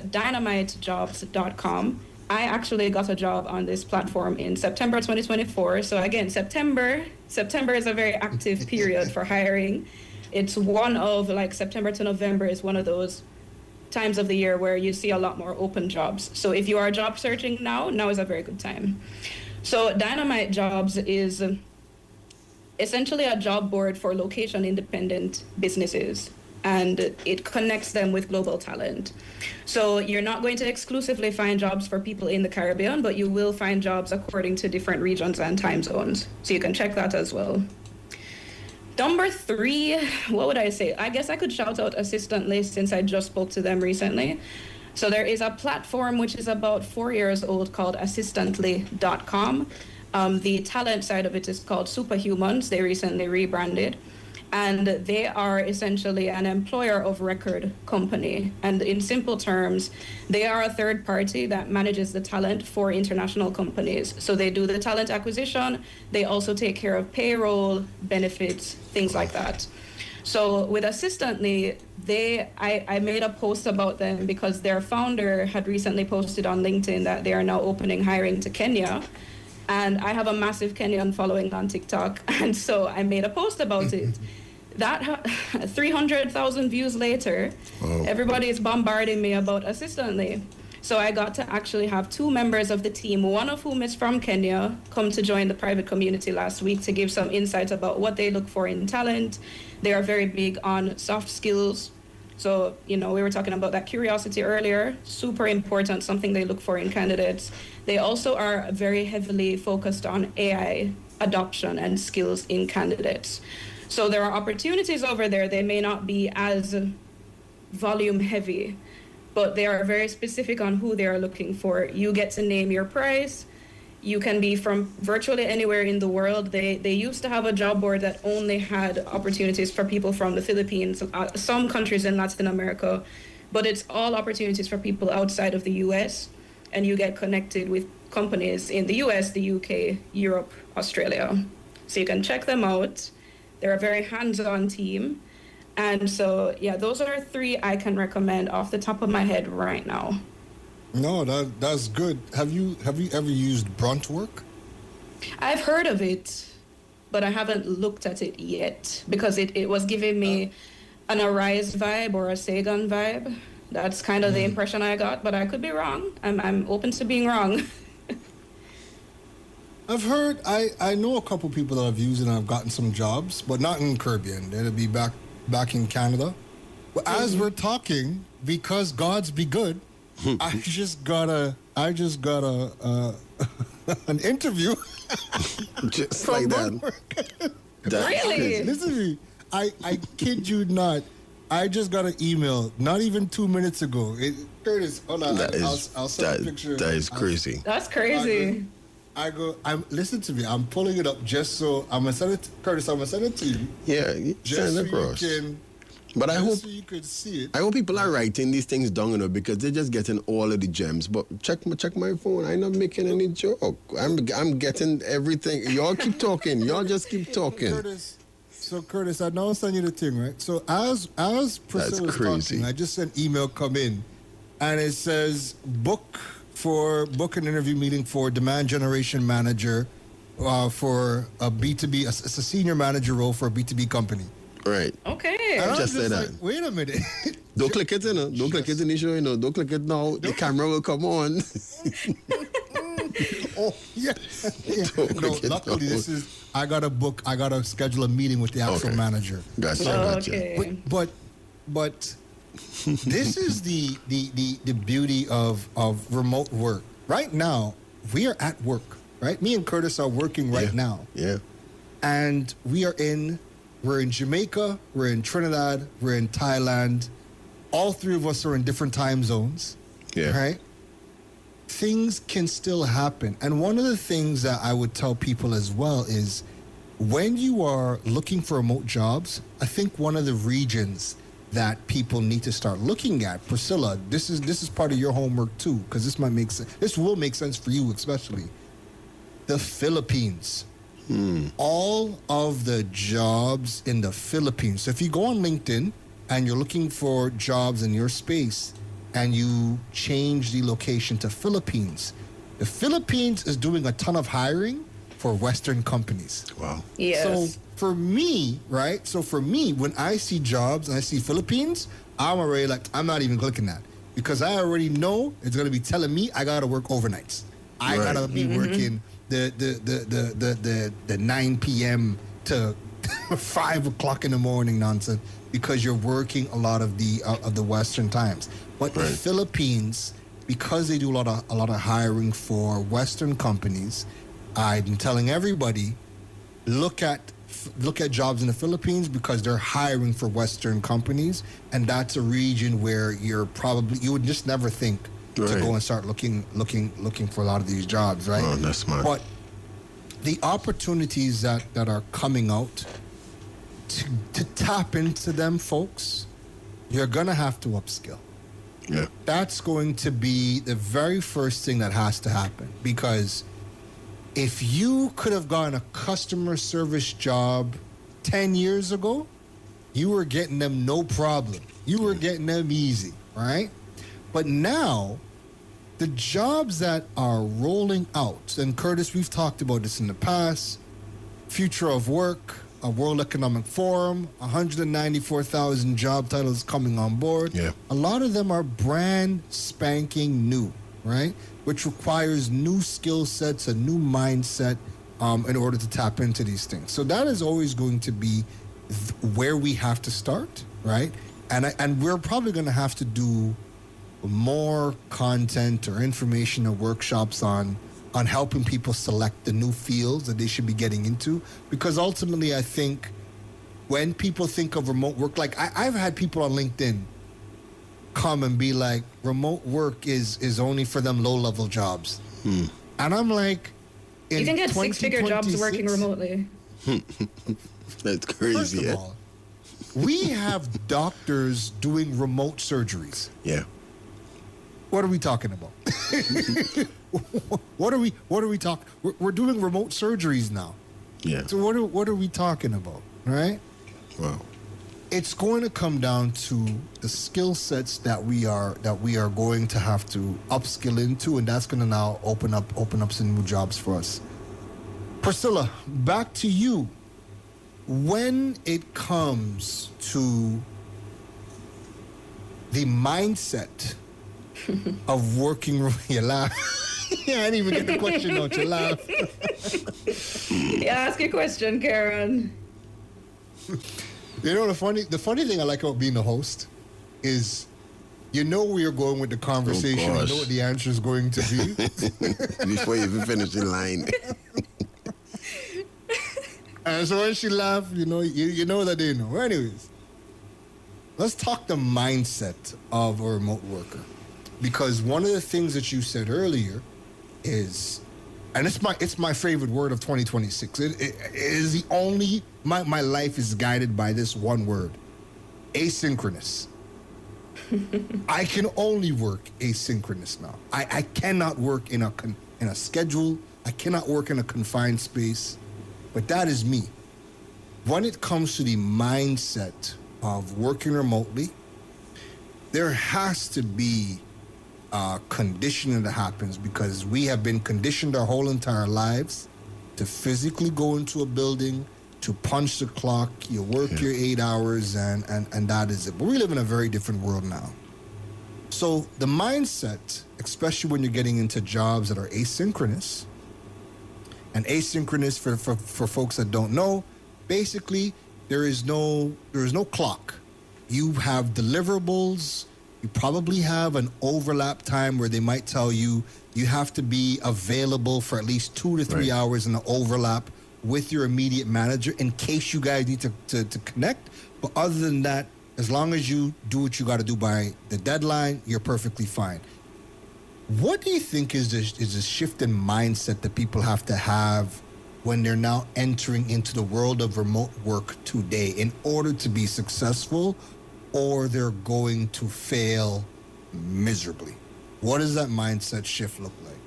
dynamitejobs.com. I actually got a job on this platform in September 2024. So again, September is a very active period for hiring. It's one of, like, September to November is one of those times of the year where you see a lot more open jobs. So if you are job searching now is a very good time. So Dynamite Jobs is essentially a job board for location independent businesses, and it connects them with global talent. So you're not going to exclusively find jobs for people in the Caribbean, but you will find jobs according to different regions and time zones. So you can check that as well. Number 3, what would I say? I guess I could shout out Assistantly since I just spoke to them recently. So there is a platform which is about 4 years old called assistantly.com. The talent side of it is called Superhumans. They recently rebranded. And they are essentially an employer of record company. And in simple terms, they are a third party that manages the talent for international companies. So they do the talent acquisition. They also take care of payroll, benefits, things like that. So with Assistantly, I made a post about them because their founder had recently posted on LinkedIn that they are now opening hiring to Kenya. And I have a massive Kenyan following on TikTok. And so I made a post about it. That 300,000 views later, everybody is bombarding me about Assistantly. So I got to actually have 2 members of the team, one of whom is from Kenya, come to join the private community last week to give some insight about what they look for in talent. They are very big on soft skills. So, we were talking about that curiosity earlier, super important, something they look for in candidates. They also are very heavily focused on AI adoption and skills in candidates. So there are opportunities over there. They may not be as volume heavy, but they are very specific on who they are looking for. You get to name your price. You can be from virtually anywhere in the world. They used to have a job board that only had opportunities for people from the Philippines, some countries in Latin America, but it's all opportunities for people outside of the US, and you get connected with companies in the US, the UK, Europe, Australia. So you can check them out. They're a very hands-on team. And so, yeah, those are 3 I can recommend off the top of my head right now. No, that's good. Have you ever used Bruntwork? I've heard of it, but I haven't looked at it yet because it was giving me an Arise vibe or a Sagan vibe. That's kind of the impression I got, but I could be wrong. I'm open to being wrong. I've heard, I know a couple people that have used it and have gotten some jobs, but not in Caribbean. It'll be back in Canada. But as we're talking, because God's be good, I just got a an interview. Just like that. Really? Listen to me. I kid you not. I just got an email not even 2 minutes ago. Curtis, hold on. I'll send a picture. That is crazy. That's crazy. Listen to me. I'm pulling it up just so I'm gonna send it to Curtis. I'm gonna send it to you. Yeah, Just send it so across. you can. But I hope so you could see it. I hope people are writing these things down, because they're just getting all of the gems. But check my phone. I'm not making any joke. I'm getting everything. Y'all keep talking. Y'all just keep talking. Curtis, I now send you the thing, right? So as Priscilla was talking, I just sent email come in, and it says book an interview meeting for demand generation manager for a B2B. It's a senior manager role for a B2B company. Right. Okay. And Just say that. like, wait a minute. Don't click it, Don't click it in the show, Don't click it now. The camera will come on. Oh, yeah. No, luckily, I got to schedule a meeting with the actual manager. Gotcha. Okay. But this is the beauty of remote work. Right now, we are at work, right? Me and Curtis are working right now. Yeah. And we're in Jamaica, we're in Trinidad, we're in Thailand. All three of us are in different time zones. Yeah. Right? Things can still happen. And one of the things that I would tell people as well is when you are looking for remote jobs, I think one of the regions that people need to start looking at, Priscilla, this is part of your homework too, because this will make sense for you especially. The Philippines. All of the jobs in the Philippines. So if you go on LinkedIn and you're looking for jobs in your space and you change the location to Philippines, the Philippines is doing a ton of hiring for Western companies. Wow. Yes. So for me, right? So for me, when I see jobs and I see Philippines, I'm already like, I'm not even clicking that because I already know it's going to be telling me I got to work overnights. I got to be working the 9 p.m. to 5 o'clock in the morning nonsense because you're working a lot of the Western times. But the Philippines, because they do a lot of hiring for Western companies, I'm telling everybody, look at jobs in the Philippines because they're hiring for Western companies, and that's a region where you would just never think to go and start looking for a lot of these jobs, right? Oh, that's smart. But the opportunities that are coming out to tap into them, folks, you're gonna have to upskill. Yeah. That's going to be the very first thing that has to happen, because if you could have gotten a customer service job 10 years ago, you were getting them no problem. You were getting them easy, right? But now, the jobs that are rolling out, and Curtis, we've talked about this in the past, Future of Work, a World Economic Forum, 194,000 job titles coming on board. Yeah. A lot of them are brand spanking new, right? Which requires new skill sets, a new mindset in order to tap into these things. So that is always going to be where we have to start, right? And we're probably going to have to do more content or information or workshops on helping people select the new fields that they should be getting into. Because ultimately, I think when people think of remote work, like I've had people on LinkedIn come and be like, remote work is only for them low-level jobs. And I'm like, you can get six-figure jobs working remotely. That's crazy. First of all, we have doctors doing remote surgeries. Yeah. What are we talking about? What are we talking? We're doing remote surgeries now. Yeah. So what are we talking about, right? Wow. It's going to come down to the skill sets that we are going to have to upskill into, and that's going to now open up some new jobs for us. Priscilla, back to you. When it comes to the mindset of working, you laugh. Yeah, I didn't even get the question out. You laugh. Yeah, ask your question, Karen. You know, the funny thing I like about being a host is You know where you're going with the conversation. You know what the answer is going to be. Before you even finish the line. And so when she laughed, you know that they know. Anyways, let's talk the mindset of a remote worker. Because one of the things that you said earlier is, and it's my favorite word of 2026. It is the only, my life is guided by this one word, asynchronous. I can only work asynchronous now. I cannot work in a schedule. I cannot work in a confined space. But that is me. When it comes to the mindset of working remotely, there has to be conditioning that happens, because we have been conditioned our whole entire lives to physically go into a building, to punch the clock, you work your 8 hours, and that is it. But we live in a very different world now. So the mindset, especially when you're getting into jobs that are asynchronous, and asynchronous for folks that don't know, basically there is no clock. You have deliverables. You probably have an overlap time where they might tell you have to be available for at least 2 to 3 hours in the overlap with your immediate manager in case you guys need to connect. But other than that, as long as you do what you got to do by the deadline, you're perfectly fine. What do you think is the shift in mindset that people have to have when they're now entering into the world of remote work today in order to be successful, or they're going to fail miserably? What does that mindset shift look like?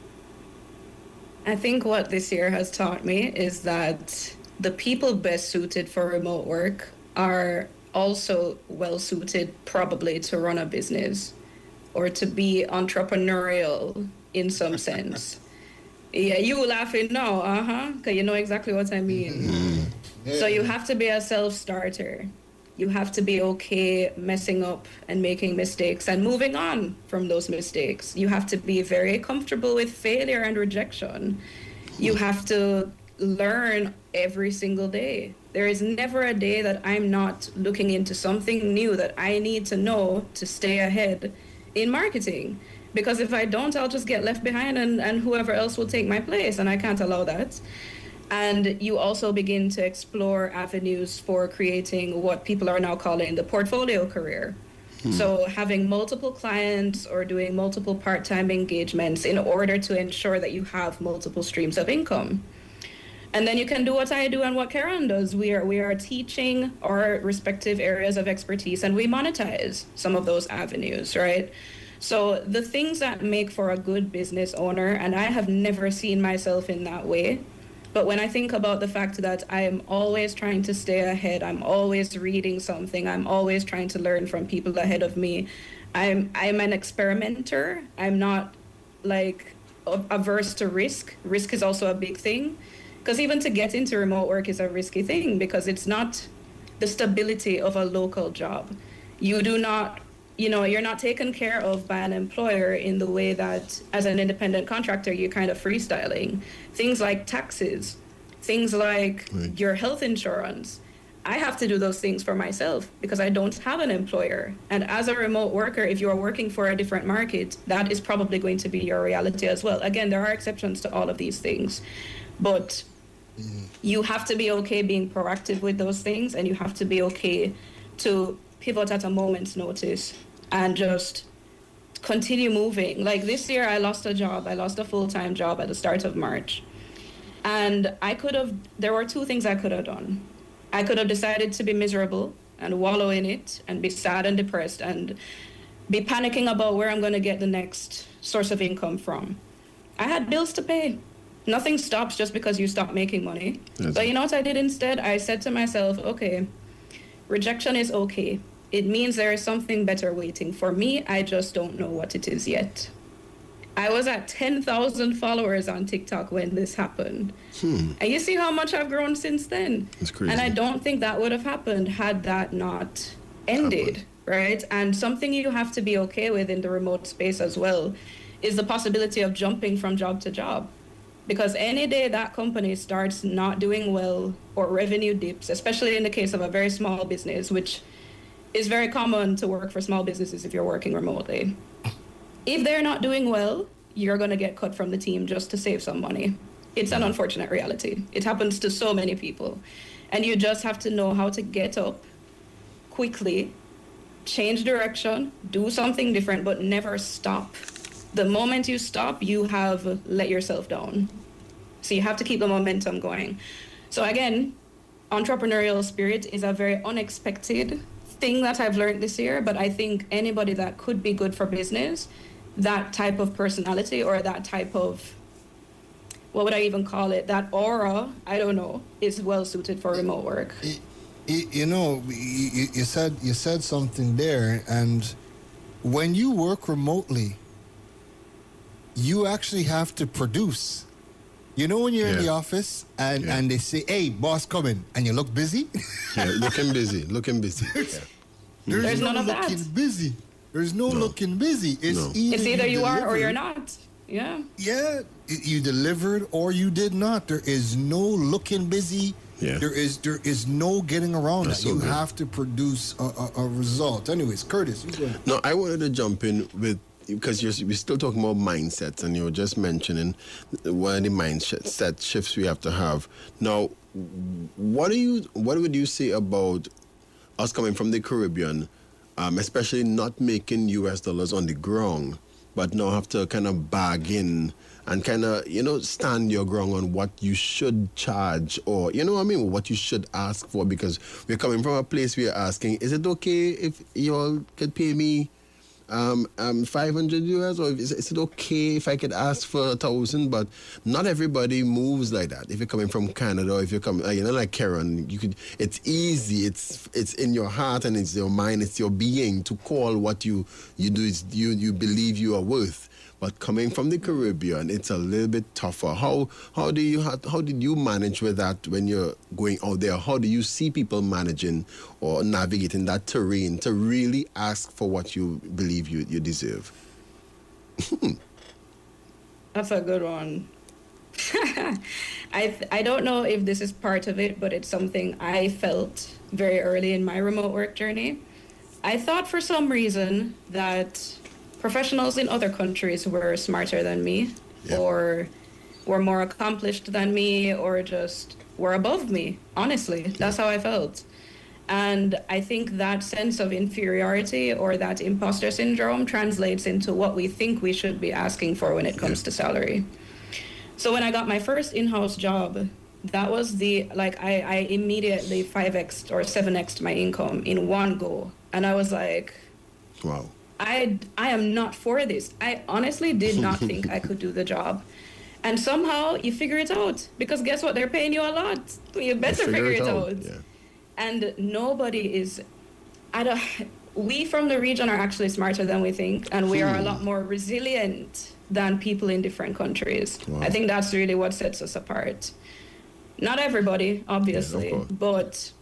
I think what this year has taught me is that the people best suited for remote work are also well suited probably to run a business or to be entrepreneurial in some sense. Yeah, you laughing now, because you know exactly what I mean. So you have to be a self-starter. You have to be okay messing up and making mistakes and moving on from those mistakes. You have to be very comfortable with failure and rejection. You have to learn every single day. There is never a day that I'm not looking into something new that I need to know to stay ahead in marketing. Because if I don't, I'll just get left behind and whoever else will take my place, and I can't allow that. And you also begin to explore avenues for creating what people are now calling the portfolio career. So having multiple clients or doing multiple part-time engagements in order to ensure that you have multiple streams of income. And then you can do what I do and what Karen does. We are teaching our respective areas of expertise, and we monetize some of those avenues, right? So the things that make for a good business owner, and I have never seen myself in that way, but when I think about the fact that I am always trying to stay ahead, I'm always reading something, I'm always trying to learn from people ahead of me. I'm an experimenter. I'm not like averse to risk. Risk is also a big thing, because even to get into remote work is a risky thing, because it's not the stability of a local job. You do not, you're not taken care of by an employer in the way that as an independent contractor, you're kind of freestyling. Things like taxes, things like your health insurance. I have to do those things for myself because I don't have an employer. And as a remote worker, if you're working for a different market, that is probably going to be your reality as well. Again, there are exceptions to all of these things, but you have to be okay being proactive with those things, and you have to be okay to pivot at a moment's notice and just continue moving. Like this year, I lost a full-time job at the start of March. And there were two things I could have done. I could have decided to be miserable and wallow in it and be sad and depressed and be panicking about where I'm going to get the next source of income from. I had bills to pay. Nothing stops just because you stop making money. But you know what I did instead? I said to myself, okay, rejection is okay. It means there is something better waiting for me. I just don't know what it is yet. I was at 10,000 followers on TikTok when this happened. And you see how much I've grown since then. It's crazy. And I don't think that would have happened had that not ended, right? And something you have to be okay with in the remote space as well is the possibility of jumping from job to job. Because any day that company starts not doing well or revenue dips, especially in the case of a very small business, which it's very common to work for small businesses if you're working remotely. If they're not doing well, you're going to get cut from the team just to save some money. It's an unfortunate reality. It happens to so many people. And you just have to know how to get up quickly, change direction, do something different, but never stop. The moment you stop, you have let yourself down. So you have to keep the momentum going. So again, entrepreneurial spirit is a very unexpected thing that I've learned this year, but I think anybody that could be good for business, that type of personality or that type of, what would I even call it? That aura, I don't know, is well suited for remote work. You know, you said something there, and when you work remotely, you actually have to produce. You know when you're in the office and they say, "Hey, boss, come in," and you look busy? Looking busy. There's none of that. Busy. There's no looking busy. It's either you are or you're not. Yeah. Yeah, you delivered or you did not. There is no looking busy. Yeah. There is no getting around that. You have to produce a result. Anyways, Curtis, you go ahead. No, I wanted to jump in with, because we're still talking about mindsets, and you were just mentioning one of the mindset shifts we have to have. Now, what would you say about us coming from the Caribbean, especially not making US dollars on the ground, but now have to kind of bargain and kind of, stand your ground on what you should charge, or, what you should ask for, because we're coming from a place where you're asking, is it okay if you all could pay me 500 US, or is it okay if I could ask for 1,000? But not everybody moves like that. If you're coming from Canada, or if you're coming, like Karen, it's easy. It's in your heart and it's your mind, it's your being to call what you do is you believe you are worth. But coming from the Caribbean, it's a little bit tougher. How did you manage with that when you're going out there? How do you see people managing or navigating that terrain to really ask for what you believe you deserve? That's a good one. I don't know if this is part of it, but it's something I felt very early in my remote work journey. I thought for some reason that professionals in other countries were smarter than me, or were more accomplished than me, or just were above me. Honestly, that's how I felt. And I think that sense of inferiority or that imposter syndrome translates into what we think we should be asking for when it comes to salary. So when I got my first in-house job, that was I immediately 5x or 7x'd my income in one go. And I was like, wow. I am not for this. I honestly did not think I could do the job. And somehow you figure it out, because guess what? They're paying you a lot. You better figure it out. Yeah. And we from the region are actually smarter than we think, and we are a lot more resilient than people in different countries. Wow. I think that's really what sets us apart. Not everybody, obviously, but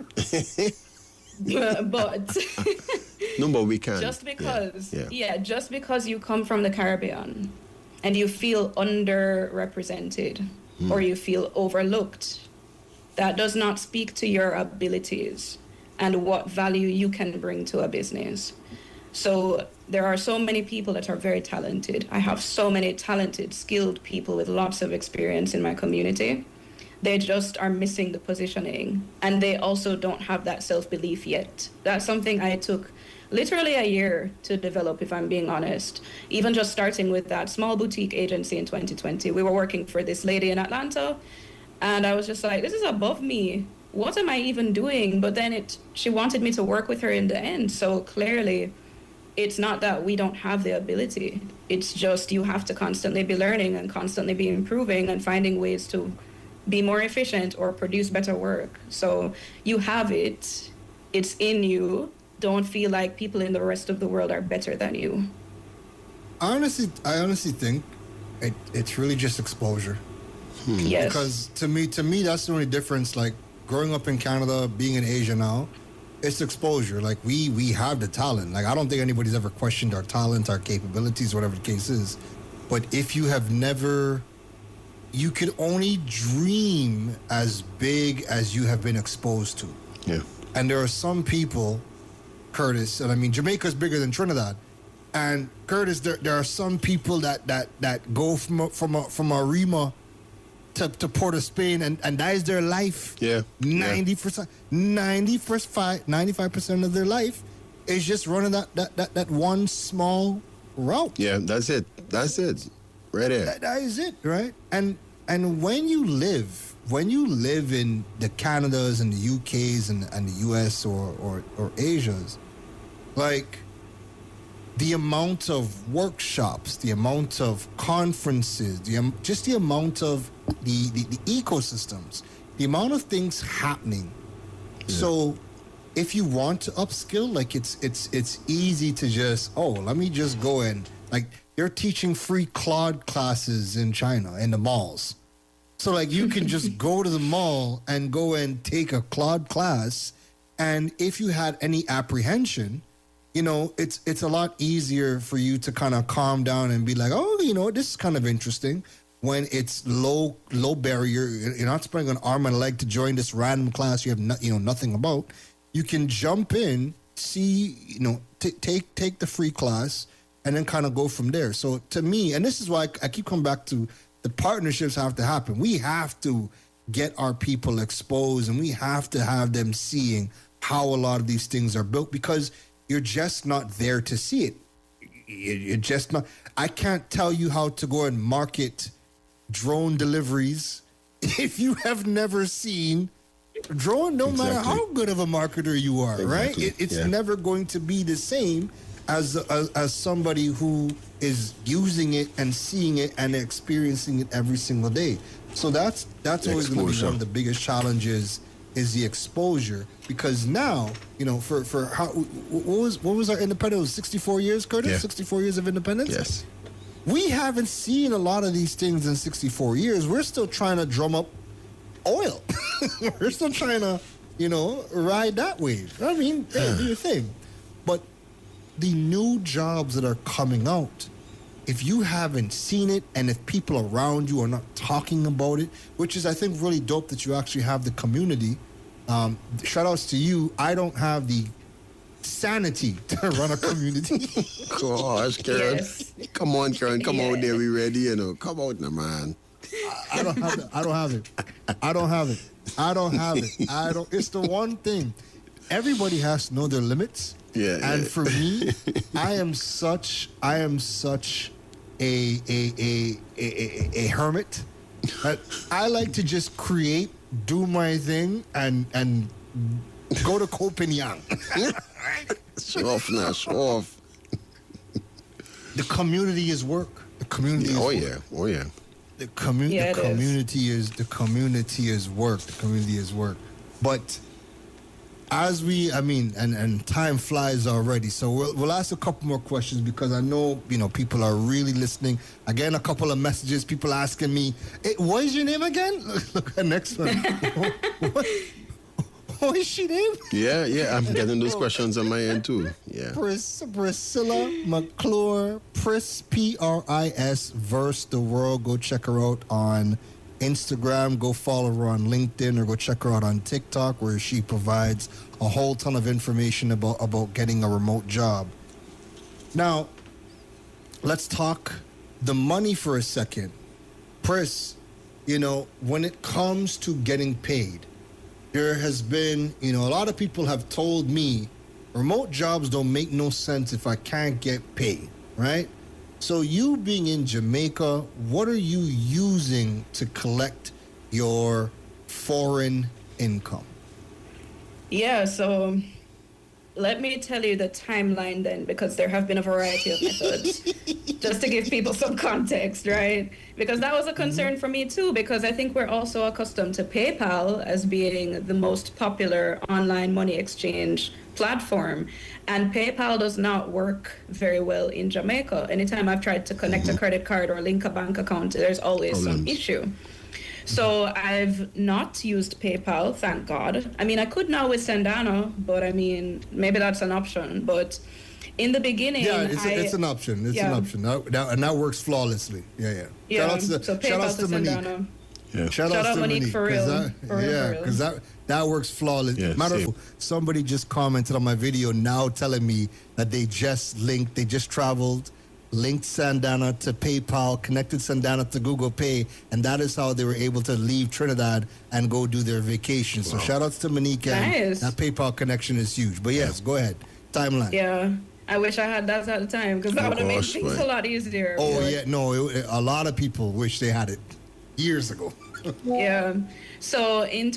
no, but we can. Just because, just because you come from the Caribbean and you feel underrepresented or you feel overlooked, that does not speak to your abilities and what value you can bring to a business. So there are so many people that are very talented. I have so many talented, skilled people with lots of experience in my community. They just are missing the positioning, and they also don't have that self-belief yet. That's something I took literally a year to develop, if I'm being honest. Even just starting with that small boutique agency in 2020. We were working for this lady in Atlanta, and I was just like, this is above me. What am I even doing? But then she wanted me to work with her in the end. So clearly, it's not that we don't have the ability. It's just you have to constantly be learning and constantly be improving and finding ways to be more efficient or produce better work. So you have it. It's in you. Don't feel like people in the rest of the world are better than you. I honestly think it's really just exposure. Yes. Because to me, that's the only difference. Like growing up in Canada, being in Asia now, it's exposure. Like we have the talent. Like I don't think anybody's ever questioned our talent, our capabilities, whatever the case is. But if you have never, you can only dream as big as you have been exposed to. Yeah. And there are some people Curtis, and I mean Jamaica's bigger than Trinidad. And Curtis, there are some people that go from Arima to Port of Spain, and that is their life. Yeah. 90%, 95% of their life is just running that one small route. Yeah, that's it. Right there. That is it, right? And when you live in the Canadas and the UKs and the US or Asias, like the amount of workshops, the amount of conferences, just the amount of the ecosystems, the amount of things happening. Yeah. So if you want to upskill, like it's easy to just, let me just go in. Like they're teaching free Claude classes in China in the malls. So like you can just go to the mall and go and take a Claude class. And if you had any apprehension, it's a lot easier for you to kind of calm down and be like, this is kind of interesting. When it's low barrier, you're not spending an arm and a leg to join this random class you have nothing about. You can jump in, see, take the free class, and then kind of go from there. So to me, and this is why I keep coming back to the partnerships have to happen. We have to get our people exposed, and we have to have them seeing how a lot of these things are built, because you're just not there to see it. You're just not. I can't tell you how to go and market drone deliveries if you have never seen drone, no matter how good of a marketer you are, right? It's never going to be the same as somebody who is using it and seeing it and experiencing it every single day. So that's always going to be one of the biggest challenges, is the exposure. Because now, for how, what was our independence? It was 64 years, Curtis? Yeah. 64 years of independence? Yes. We haven't seen a lot of these things in 64 years. We're still trying to drum up oil. We're still trying to, ride that wave. I mean, do your thing. But the new jobs that are coming out, if you haven't seen it and if people around you are not talking about it, which is, I think, really dope that you actually have the community. Shout outs to you. I don't have the sanity to run a community. Gosh, Karen. Yes. Come on, Karen. Come out there. We ready, Come out now, man. I don't have it. It's the one thing. Everybody has to know their limits. Yeah. And for me, I am such a hermit that I like to just create, do my thing, and go to Copenhagen. Show off now, show off. The community is work. The community is work. Oh yeah. The community is work. The community is work. But as and time flies already, so we'll ask a couple more questions, because I know people are really listening. Again, a couple of messages, people asking me, what is your name again? Look at next one. What is she name? Yeah, I'm getting those questions on my end too. Yeah. Priscilla McClure, Pris, Pris, Verse the World. Go check her out on Instagram. Go follow her on LinkedIn, or go check her out on TikTok, where she provides a whole ton of information about getting a remote job. Now, let's talk the money for a second. Pris, when it comes to getting paid, there has been, a lot of people have told me remote jobs don't make no sense if I can't get paid, right? So you being in Jamaica, what are you using to collect your foreign income? Yeah, so let me tell you the timeline then, because there have been a variety of methods, just to give people some context, right? Because that was a concern for me too, because I think we're also accustomed to PayPal as being the most popular online money exchange platform. And PayPal does not work very well in Jamaica. Anytime I've tried to connect a credit card or link a bank account, there's always some issue. So I've not used PayPal, thank God. I could now with Sendana, but maybe that's an option. But in the beginning, it's an option. It's an option. And that works flawlessly. Yeah. Shout out to Sendana. Yeah. Shout out to Monique for real. Because That works flawless. Yeah, Matter of same. fact, somebody just commented on my video now telling me that they just traveled, linked Sandana to PayPal, connected Sandana to Google Pay, and that is how they were able to leave Trinidad and go do their vacation. So shout outs to Monique. Nice. That PayPal connection is huge. But yes, go ahead. Timeline. Yeah. I wish I had that at the time because that would have made things a lot easier. Oh, but- yeah. No, a lot of people wish they had it years ago. Yeah. So in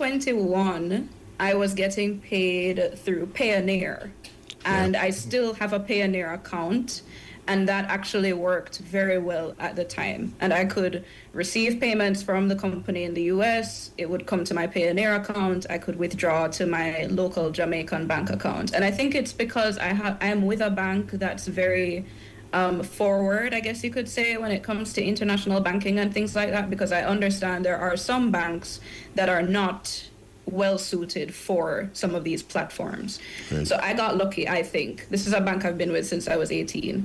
2021, I was getting paid through Payoneer, and I still have a Payoneer account, and that actually worked very well at the time. And I could receive payments from the company in the US. It would come to my Payoneer account. I could withdraw to my local Jamaican bank account. And I think it's because I am with a bank that's very forward, I guess you could say, when it comes to international banking and things like that, because I understand there are some banks that are not well suited for some of these platforms. Right. So I got lucky, I think. This is a bank I've been with since I was 18.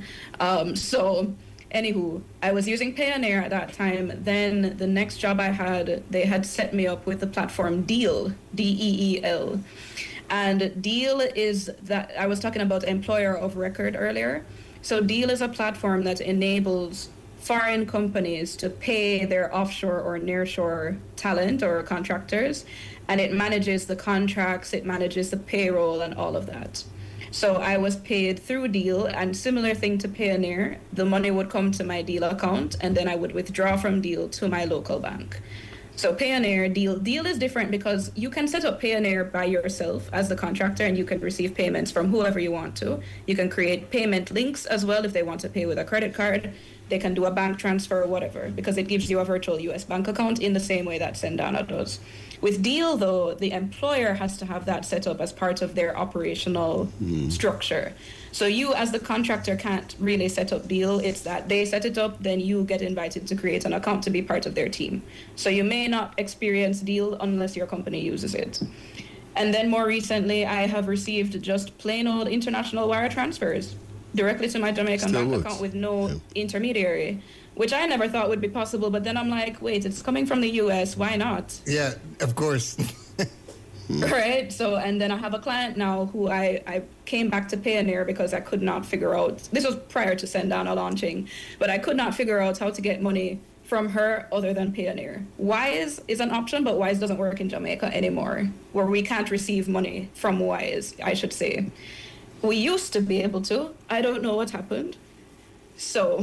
So anywho, I was using Payoneer at that time. Then the next job I had, they had set me up with the platform Deel, Deel. And Deel is that, I was talking about employer of record earlier. So Deel is a platform that enables foreign companies to pay their offshore or nearshore talent or contractors, and it manages the contracts, it manages the payroll and all of that. So I was paid through Deel, and similar thing to Payoneer, the money would come to my Deel account, and then I would withdraw from Deel to my local bank. So Payoneer, Deel is different because you can set up Payoneer by yourself as the contractor, and you can receive payments from whoever you want to. You can create payment links as well if they want to pay with a credit card. They can do a bank transfer or whatever, because it gives you a virtual US bank account in the same way that Sendana does. With Deel, though, the employer has to have that set up as part of their operational structure. So you, as the contractor, can't really set up Deel. It's that they set it up, then you get invited to create an account to be part of their team. So you may not experience Deel unless your company uses it. And then more recently, I have received just plain old international wire transfers directly to my Jamaican Still bank works. account with no intermediary, which I never thought would be possible. But then I'm like, wait, it's coming from the US. Why not? Yeah, of course. Right. So, and then I have a client now who I came back to Payoneer because I could not figure out, this was prior to Sendana launching, but I could not figure out how to get money from her other than Payoneer. Wise is an option, but Wise doesn't work in Jamaica anymore, where we can't receive money from Wise, I should say. We used to be able to. I don't know what happened. So,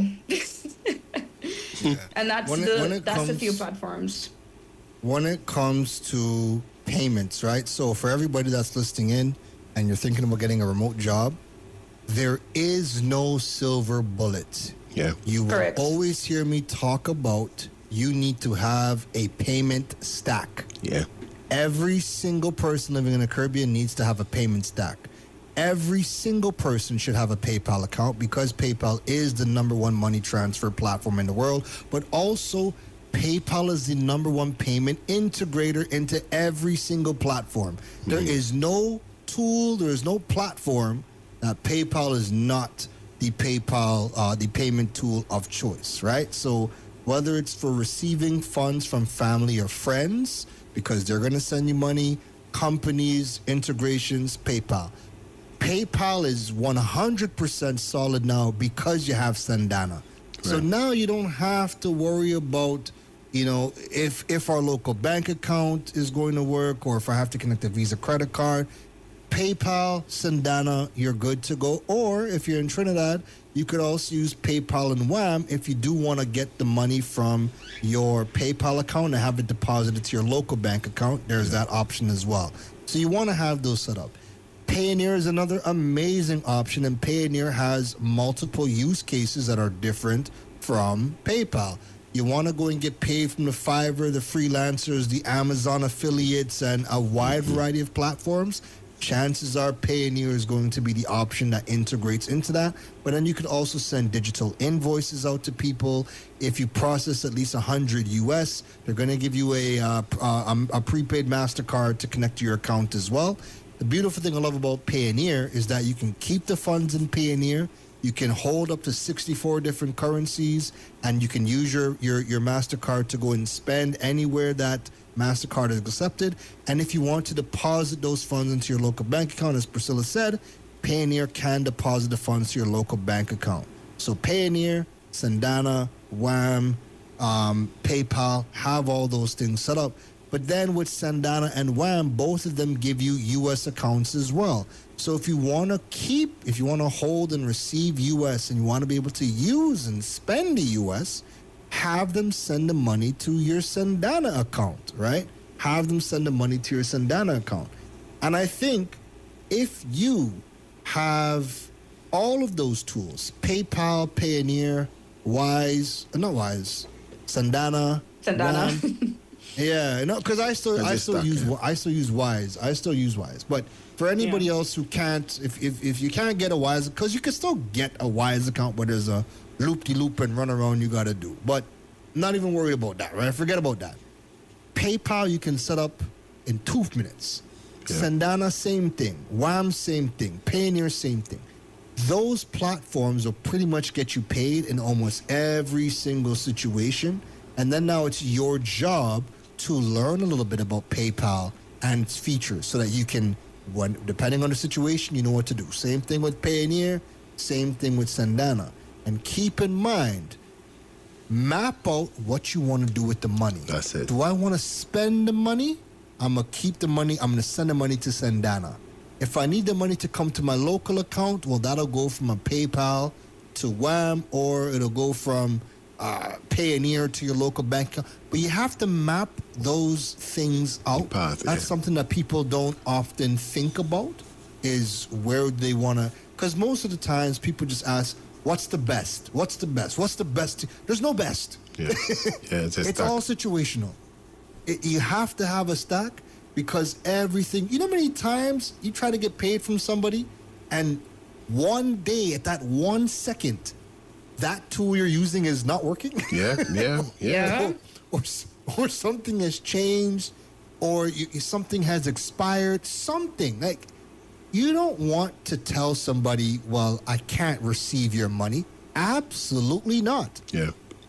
and that's the few platforms. When it comes to payments, right? So for everybody that's listening in and you're thinking about getting a remote job, there is no silver bullet. Yeah. You will Correct. always hear me talk about you need to have a payment stack. Yeah. Every single person living in the Caribbean needs to have a payment stack. Every single person should have a PayPal account because PayPal is the number one money transfer platform in the world, but also PayPal is the number one payment integrator into every single platform. There is no tool, there is no platform that PayPal is not the the payment tool of choice, right? So whether it's for receiving funds from family or friends, because they're going to send you money, companies, integrations, PayPal. PayPal is 100% solid now because you have Sendana. So Right. now you don't have to worry about, you know, if our local bank account is going to work or if I have to connect a Visa credit card. PayPal, Sendana, you're good to go. Or if you're in Trinidad, you could also use PayPal and Wham if you do want to get the money from your PayPal account and have it deposited to your local bank account. There's that option as well. So you want to have those set up. Payoneer is another amazing option, and Payoneer has multiple use cases that are different from PayPal. You want to go and get paid from the Fiverr, the freelancers, the Amazon affiliates, and a wide variety of platforms. Chances are Payoneer is going to be the option that integrates into that. But then you could also send digital invoices out to people. If you process at least 100 US, they're going to give you a prepaid MasterCard to connect to your account as well. The beautiful thing I love about Payoneer is that you can keep the funds in Payoneer, You can hold up to 64 different currencies, and you can use your MasterCard to go and spend anywhere that MasterCard is accepted. And if you want to deposit those funds into your local bank account, as Priscilla said, Payoneer can deposit the funds to your local bank account. So Payoneer, Sendana, Wham, PayPal have all those things set up. But then with Sendana and Wham, both of them give you U.S. accounts as well. So if you want to hold and receive U.S. and you want to be able to use and spend the U.S., have them send the money to your Sendana account, right? Have them send the money to your Sendana account. And I think if you have all of those tools, PayPal, Payoneer, Sendana. Wham, yeah, because I still use Wise. But for anybody else who can't, if you can't get a Wise, because you can still get a Wise account, but there's a loop-de-loop and run around you got to do. But not even worried about that, right? Forget about that. PayPal you can set up in 2 minutes. Yeah. Sendana, same thing. Wham, same thing. Payoneer, same thing. Those platforms will pretty much get you paid in almost every single situation. And then now it's your job to learn a little bit about PayPal and its features so that you can, depending on the situation, you know what to do. Same thing with Payoneer, same thing with Sendana. And keep in mind, map out what you want to do with the money. That's it. Do I want to spend the money? I'm going to keep the money. I'm going to send the money to Sendana. If I need the money to come to my local account, well, that'll go from a PayPal to Wham, or it'll go from Payoneer to your local bank account. But you have to map those things out. That's something that people don't often think about, is where they want to. Because most of the times people just ask, what's the best? What's the best? What's the best? There's no best. Yeah, it's all situational. You have to have a stack, because everything, you know how many times you try to get paid from somebody and one day at that 1 second, that tool you're using is not working? Yeah. Or something has changed, or something has expired, something. Like, you don't want to tell somebody, well, I can't receive your money. Absolutely not. Yeah.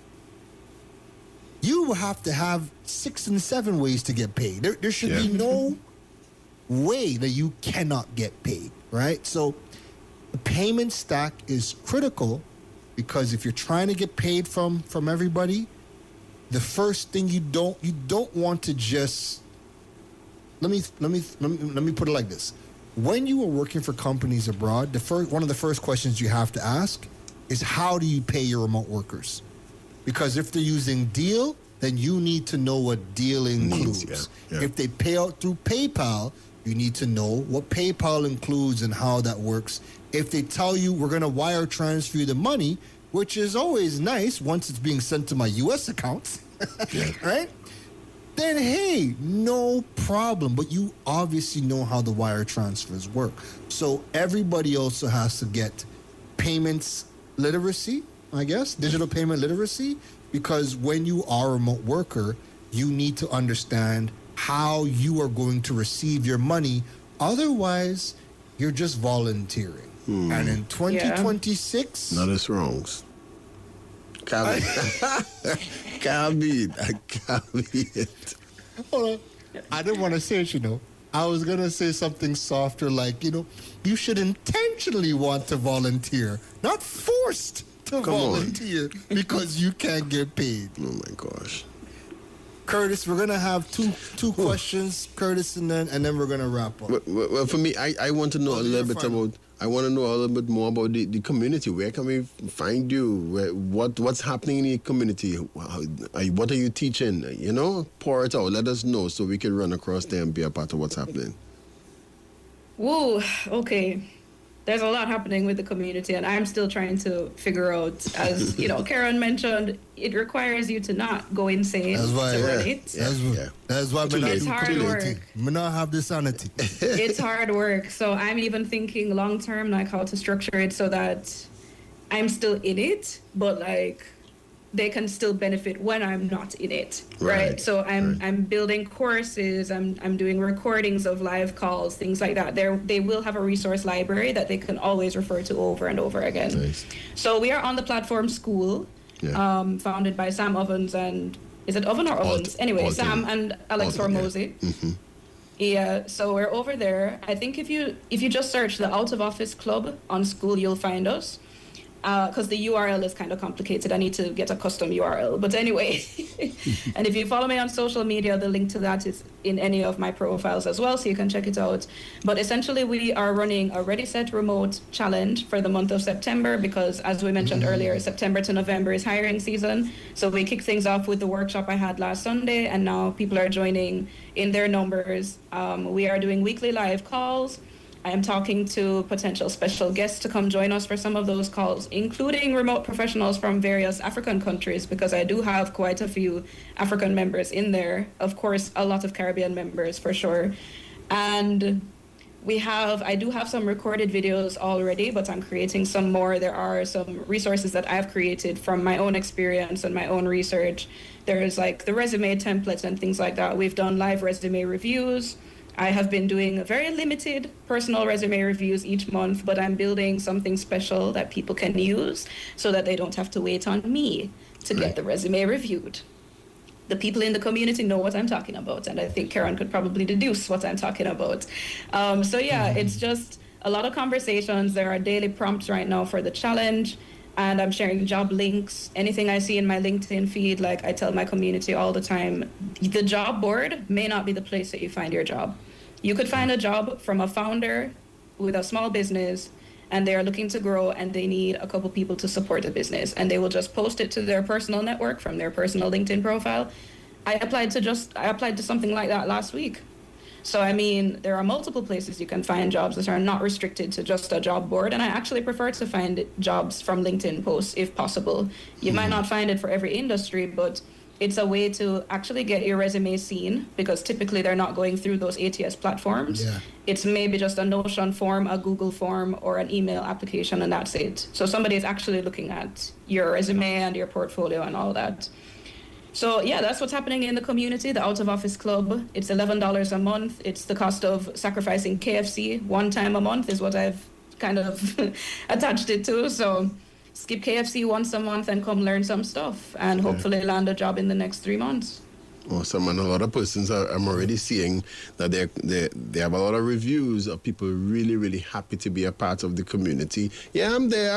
You will have to have 6 and 7 ways to get paid. There should be no way that you cannot get paid, right? So the payment stack is critical, because if you're trying to get paid from everybody, the first thing you don't want to just let me put it like this. When you are working for companies abroad, one of the first questions you have to ask is, how do you pay your remote workers? Because if they're using Deal, then you need to know what Deal includes. If they pay out through PayPal, you need to know what PayPal includes and how that works. If they tell you, we're going to wire transfer you the money, which is always nice once it's being sent to my U.S. account, right? Then, hey, no problem. But you obviously know how the wire transfers work. So everybody also has to get payments literacy, I guess, digital payment literacy, because when you are a remote worker, you need to understand how you are going to receive your money. Otherwise, you're just volunteering. And in 2026... Not as wrong. Can't be it. Hold on. I didn't want to say it, I was going to say something softer like, you should intentionally want to volunteer, not forced to volunteer because you can't get paid. Oh, my gosh. Curtis, we're going to have two questions, Curtis, and then we're going to wrap up. Well, for me, I want to know a little bit more about the community. Where can we find you? What's happening in the community? What are you teaching? Pour it out. Let us know so we can run across there and be a part of what's happening. Whoa, okay. There's a lot happening with the community, and I'm still trying to figure out, as Karen mentioned, it requires you to not go insane. That's why, to run it. That's why it's hard work. We not have the sanity. It's hard work. So I'm even thinking long term, like how to structure it so that I'm still in it, but like they can still benefit when I'm not in it, right? So I'm building courses, I'm doing recordings of live calls, things like that. They will have a resource library that they can always refer to over and over again. Nice. So we are on the platform School, founded by Sam Ovens and, is it Oven or Ovens? Anyway, Alton. Sam and Alex Hormozy. Yeah, so we're over there. I think if you just search the Out of Office Club on School, you'll find us. Because the URL is kind of complicated. I need to get a custom URL. But anyway, and if you follow me on social media, the link to that is in any of my profiles as well, so you can check it out. But essentially, we are running a Ready, Set, Remote challenge for the month of September because, as we mentioned earlier, September to November is hiring season. So we kicked things off with the workshop I had last Sunday, and now people are joining in their numbers. We are doing weekly live calls. I am talking to potential special guests to come join us for some of those calls, including remote professionals from various African countries, because I do have quite a few African members in there. Of course, a lot of Caribbean members for sure. And I do have some recorded videos already, but I'm creating some more. There are some resources that I've created from my own experience and my own research. There's like the resume templates and things like that. We've done live resume reviews. I have been doing very limited personal resume reviews each month, but I'm building something special that people can use so that they don't have to wait on me to get the resume reviewed. The people in the community know what I'm talking about, and I think Karen could probably deduce what I'm talking about. It's just a lot of conversations. There are daily prompts right now for the challenge, and I'm sharing job links. Anything I see in my LinkedIn feed, like I tell my community all the time, the job board may not be the place that you find your job. You could find a job from a founder with a small business, and they are looking to grow, and they need a couple people to support the business, and they will just post it to their personal network from their personal LinkedIn profile. I applied to something like that last week. So, I mean, there are multiple places you can find jobs that are not restricted to just a job board. And I actually prefer to find jobs from LinkedIn posts if possible. You might not find it for every industry, but it's a way to actually get your resume seen, because typically they're not going through those ATS platforms. Yeah. It's maybe just a Notion form, a Google form, or an email application, and that's it. So somebody is actually looking at your resume and your portfolio and all that. So yeah, that's what's happening in the community, the Out of Office Club. It's $11 a month. It's the cost of sacrificing KFC one time a month is what I've kind of attached it to. So skip KFC once a month and come learn some stuff and hopefully land a job in the next 3 months. Awesome, and a lot of persons I'm already seeing that they have a lot of reviews of people really, really happy to be a part of the community. Yeah, I'm there.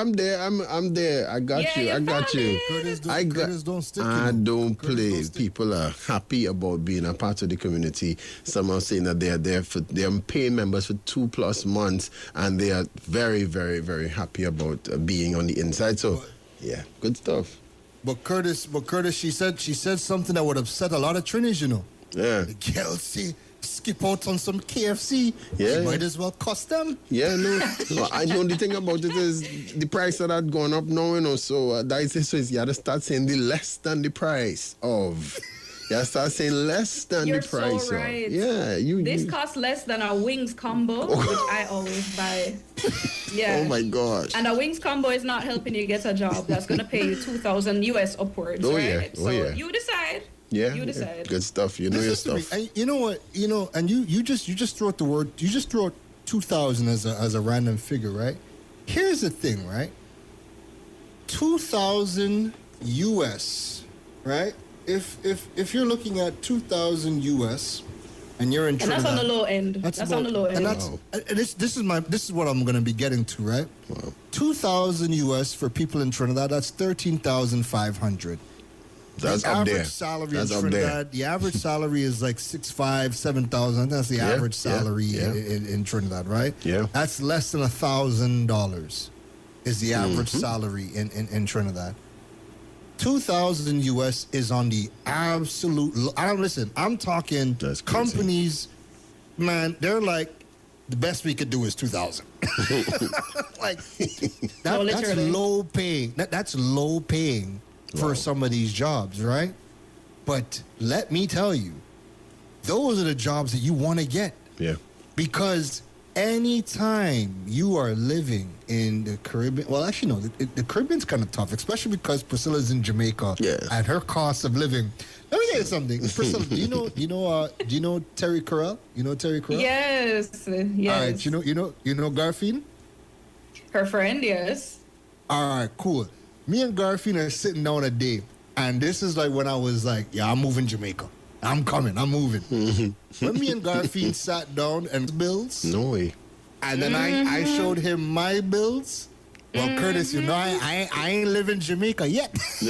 I got you. Curtis don't stick. I don't play. Don't stick. People are happy about being a part of the community. Some are saying that they're paying members for 2+ months, and they are very, very, very happy about being on the inside. So, yeah, good stuff. But Curtis, she said something that would upset a lot of Trinis, you know. Yeah. The girls say, skip out on some KFC. Yeah. Might as well cost them. Yeah, no, I know the thing about it is the price of that gone up now, you know. So that is so you have to start saying the less than the price of. You have to start saying less than You're the price so right. of. Yeah, This costs less than a wings combo, which I always buy. Yeah. Oh my gosh. And a wings combo is not helping you get a job. That's going to pay you $2,000 US upwards, Oh, right? yeah. Oh, so yeah. you decide. Yeah, You decide. Good stuff. You know your Listen to me. stuff. And you know what? You know, and you just throw out the word. You just throw out 2,000 as a random figure, right? Here's the thing, right? 2,000 US, right? If you're looking at 2,000 US, and you're in And Trinidad, that's on the low end. That's on the low end. And this is what I'm going to be getting to, right? Wow. 2,000 US for people in Trinidad. That's 13,500. That's the up average there. salary That's in up there. Trinidad. The average salary is like 6,500, 7,000. That's the average salary in Trinidad, right? Yeah. That's less than $1,000 is the average salary in Trinidad. 2,000 US is on the absolute. Listen, I'm talking That's crazy. companies, man. They're like, the best we could do is 2,000. Like that's literally. low paying. That's low paying for some of these jobs, right? But let me tell you, those are the jobs that you want to get. Yeah. Because anytime you are living in the Caribbean, well, actually, no, the Caribbean's kind of tough, especially because Priscilla's in Jamaica. Yeah. And her cost of living. Let me tell you something. Priscilla, do you know Terry Carell? You know Terry Carell? Yes. All right. You know Garfield? Her friend, yes. All right, cool. Me and Garfield are sitting down a day, and this is like when I was like, yeah, I'm moving Jamaica. I'm coming. I'm moving. When me and Garfield sat down and bills. No way. And then I showed him my bills. Well, Curtis, you know, I ain't live in Jamaica yet.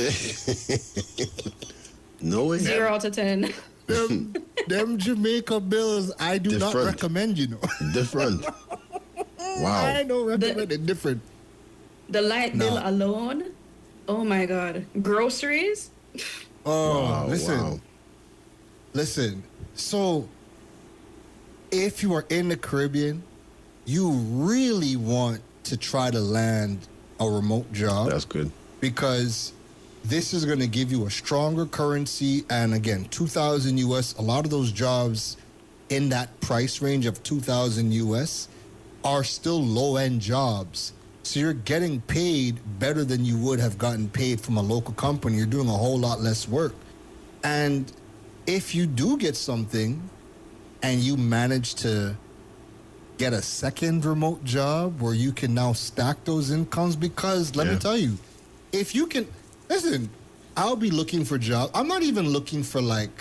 No way. 0 out of 10. Them Jamaica bills, I do not recommend, you know. Different. Wow. I don't recommend it. Different. The light bill alone, oh my God. Groceries? Oh, Wow, listen. wow. Listen. So, if you are in the Caribbean, you really want to try to land a remote job. That's good. Because this is going to give you a stronger currency. And again, 2,000 US, a lot of those jobs in that price range of 2,000 US are still low-end jobs. So you're getting paid better than you would have gotten paid from a local company. You're doing a whole lot less work. And if you do get something and you manage to get a second remote job where you can now stack those incomes, because let me tell you, if you can, listen, I'll be looking for jobs. I'm not even looking for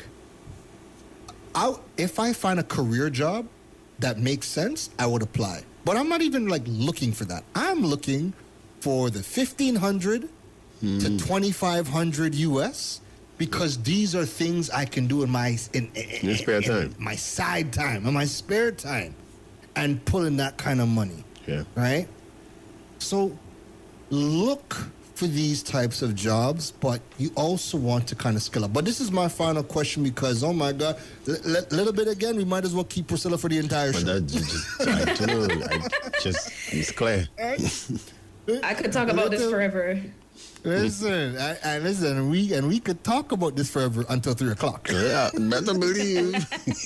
if I find a career job that makes sense, I would apply. But I'm not even looking for that. I'm looking for the 1,500 to 2,500 US, because these are things I can do in my spare time, my side time, in my spare time, and pull in that kind of money. Yeah. Right. So look for these types of jobs, but you also want to kind of skill up. But this is my final question, because, oh my God, little bit again, we might as well keep Priscilla for the entire show. It's clear. I could talk about this forever. Listen, and we could talk about this forever until 3 o'clock. Yeah, better believe.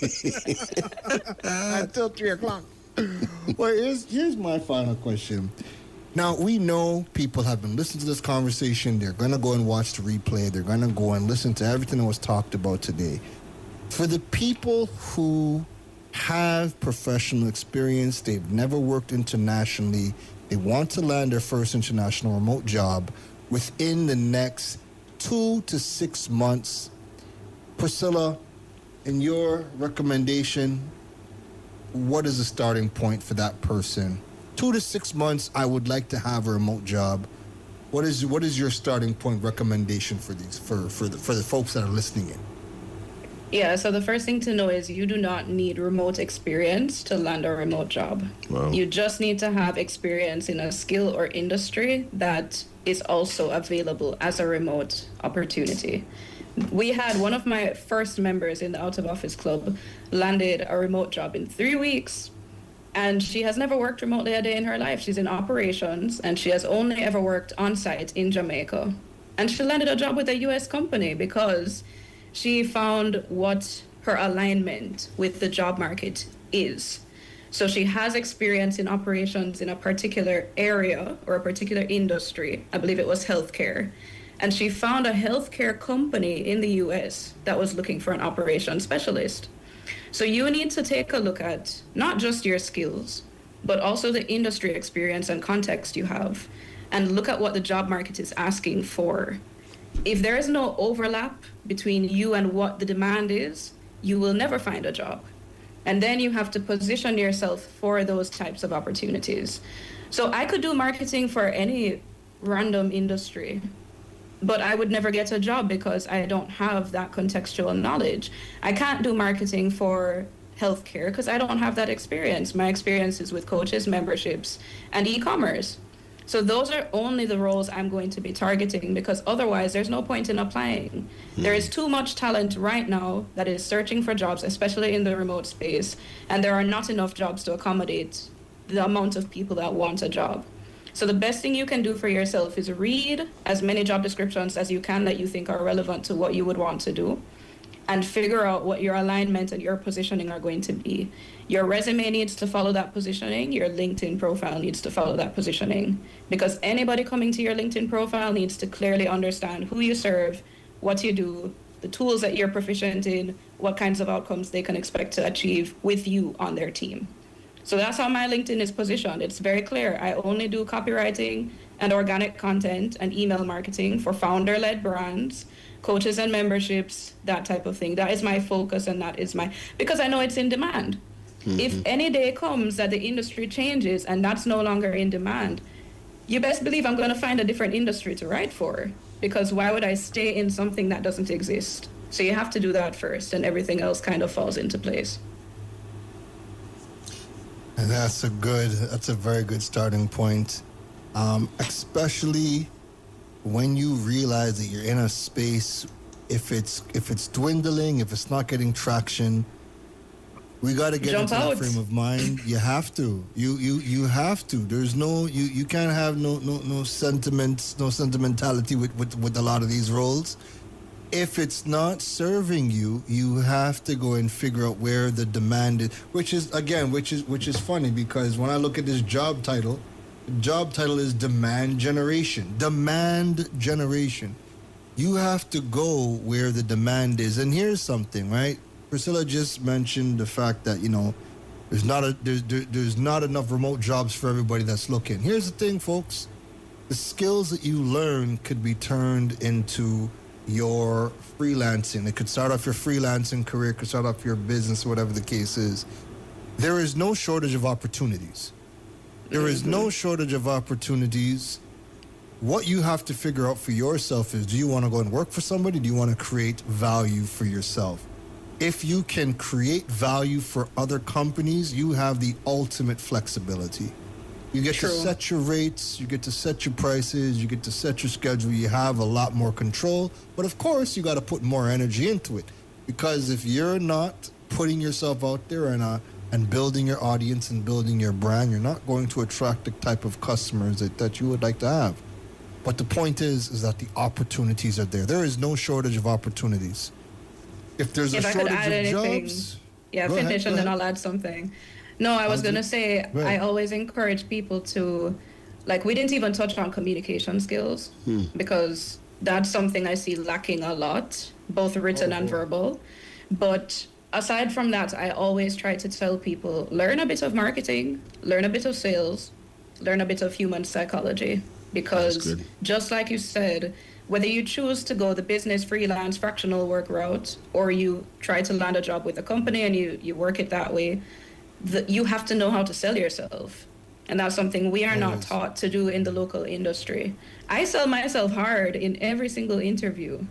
Until 3 o'clock. Well, here's my final question. Now, we know people have been listening to this conversation. They're going to go and watch the replay. They're going to go and listen to everything that was talked about today. For the people who have professional experience, they've never worked internationally, they want to land their first international remote job within the next 2 to 6 months. Priscilla, in your recommendation, what is the starting point for that person? 2 to 6 months, I would like to have a remote job. What is your starting point recommendation for these for the folks that are listening in? Yeah, so the first thing to know is you do not need remote experience to land a remote job. Wow. You just need to have experience in a skill or industry that is also available as a remote opportunity. We had one of my first members in the Out of Office Club landed a remote job in 3 weeks. And she has never worked remotely a day in her life. She's in operations, and she has only ever worked on site in Jamaica. And she landed a job with a U.S. company because she found what her alignment with the job market is. So she has experience in operations in a particular area or a particular industry. I believe it was healthcare. And she found a healthcare company in the U.S. that was looking for an operations specialist. So you need to take a look at not just your skills, but also the industry experience and context you have, and look at what the job market is asking for. If there is no overlap between you and what the demand is, you will never find a job. And then you have to position yourself for those types of opportunities. So I could do marketing for any random industry, but I would never get a job because I don't have that contextual knowledge. I can't do marketing for healthcare because I don't have that experience. My experience is with coaches, memberships, and e-commerce. So those are only the roles I'm going to be targeting, because otherwise there's no point in applying. There is too much talent right now that is searching for jobs, especially in the remote space, and there are not enough jobs to accommodate the amount of people that want a job. So the best thing you can do for yourself is read as many job descriptions as you can that you think are relevant to what you would want to do, and figure out what your alignment and your positioning are going to be. Your resume needs to follow that positioning. Your LinkedIn profile needs to follow that positioning, because anybody coming to your LinkedIn profile needs to clearly understand who you serve, what you do, the tools that you're proficient in, what kinds of outcomes they can expect to achieve with you on their team. So that's how my LinkedIn is positioned. It's very clear. I only do copywriting and organic content and email marketing for founder-led brands, coaches and memberships, that type of thing. That is my focus, and that is because I know it's in demand. If any day comes that the industry changes and that's no longer in demand, you best believe I'm going to find a different industry to write for, because why would I stay in something that doesn't exist? So you have to do that first, and everything else kind of falls into place. And that's a very good starting point, especially when you realize that you're in a space, if it's dwindling, if it's not getting traction, we got to get into that frame of mind. You have to. You have to. There's no you can't have no sentiments, no sentimentality with a lot of these roles. If it's not serving you, you have to go and figure out where the demand is. Which is funny, because when I look at this job title, the job title is demand generation. Demand generation. You have to go where the demand is. And here's something, right? Priscilla just mentioned the fact that, there's not enough remote jobs for everybody that's looking. Here's the thing, folks. The skills that you learn could be turned into your freelancing. It could start off your freelancing career, could start off your business, whatever the case is. There is no shortage of opportunities. There is no shortage of opportunities. What you have to figure out for yourself is, do you want to go and work for somebody? Do you want to create value for yourself? If you can create value for other companies, you have the ultimate flexibility. You get to set your rates, you get to set your prices, you get to set your schedule. You have a lot more control. But of course, you got to put more energy into it. Because if you're not putting yourself out there and building your audience and building your brand, you're not going to attract the type of customers that you would like to have. But the point is that the opportunities are there. There is no shortage of opportunities. If there's a shortage of jobs... finish and then I'll add something. No, I was going to say, I always encourage people to, we didn't even touch on communication skills, because that's something I see lacking a lot, both written and verbal. But aside from that, I always try to tell people, learn a bit of marketing, learn a bit of sales, learn a bit of human psychology. Because just like you said, whether you choose to go the business, freelance, fractional work route, or you try to land a job with a company and you work it that way, you have to know how to sell yourself. And that's something we are not taught to do in the local industry. I sell myself hard in every single interview.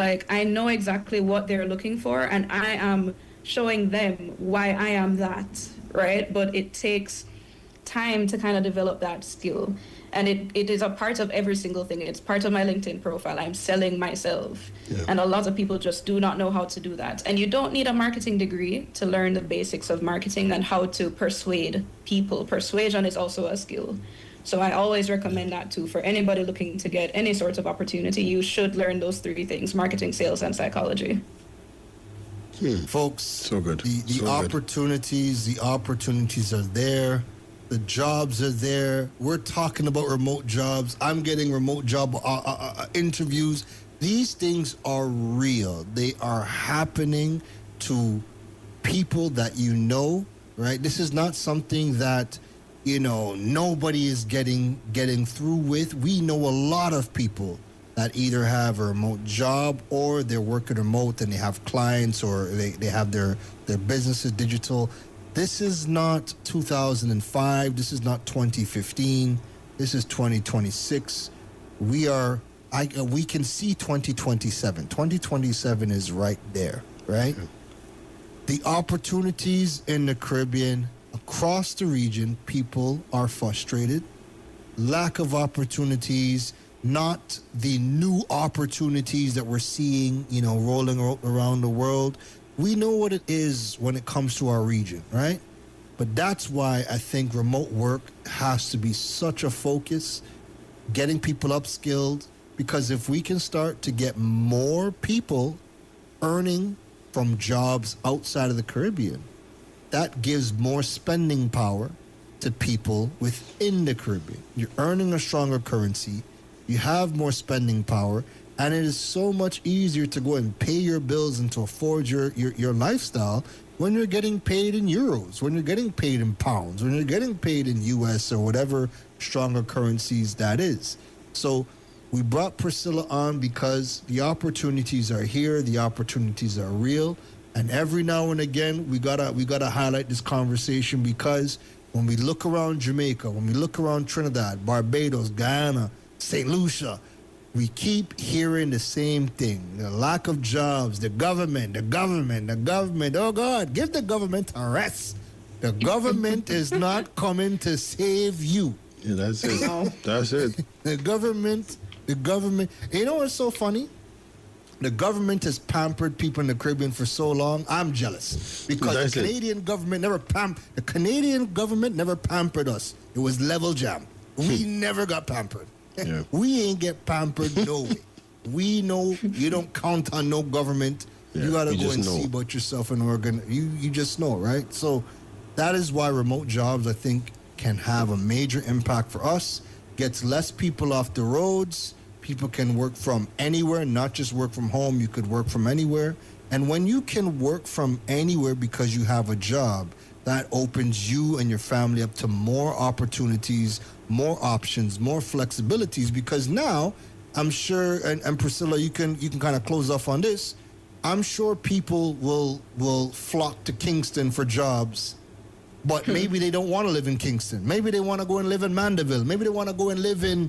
I know exactly what they're looking for, and I am showing them why I am that, right? But it takes time to kind of develop that skill. And it is a part of every single thing. It's part of my LinkedIn profile. I'm selling myself. Yeah. And a lot of people just do not know how to do that. And you don't need a marketing degree to learn the basics of marketing and how to persuade people. Persuasion is also a skill. So I always recommend that too. For anybody looking to get any sort of opportunity, you should learn those three things: marketing, sales, and psychology. Folks, so good. The opportunities are there. The jobs are there. We're talking about remote jobs. I'm getting remote job interviews. These things are real. They are happening to people that you know, right? This is not something that, nobody is getting through with. We know a lot of people that either have a remote job or they're working remote and they have clients, or they have their businesses digital. This is not 2005. This is not 2015. This is 2026. We can see 2027. 2027 is right there, right? The opportunities in the Caribbean, across the region, people are frustrated. Lack of opportunities, not the new opportunities that we're seeing, rolling around the world. We know what it is when it comes to our region, right? But that's why I think remote work has to be such a focus, getting people upskilled, because if we can start to get more people earning from jobs outside of the Caribbean. That gives more spending power to people within the Caribbean. You're earning a stronger currency, you have more spending power, and it is so much easier to go and pay your bills and to afford your lifestyle when you're getting paid in euros, when you're getting paid in pounds, when you're getting paid in US or whatever stronger currencies that is. So we brought Priscilla on because the opportunities are here, the opportunities are real, and every now and again we gotta highlight this conversation, because when we look around Jamaica, when we look around Trinidad, Barbados, Guyana, St. Lucia, we keep hearing the same thing: the lack of jobs, the government. Oh God, give the government a rest. The government is not coming to save you. Yeah, that's it. That's it. The government. You know what's so funny? The government has pampered people in the Caribbean for so long. I'm jealous because the Canadian government never pampered us. It was level jam. We never got pampered. Yeah. We ain't get pampered, no way. We know you don't count on no government. Yeah, you got to go and see about yourself and you just know, right? So that is why remote jobs, I think, can have a major impact for us. Gets less people off the roads. People can work from anywhere, not just work from home. You could work from anywhere. And when you can work from anywhere because you have a job, that opens you and your family up to more opportunities, more options, more flexibilities, because now I'm sure, and Priscilla, you can kind of close off on this. I'm sure people will flock to Kingston for jobs, but maybe they don't want to live in Kingston. Maybe they want to go and live in Mandeville. Maybe they want to go and live in,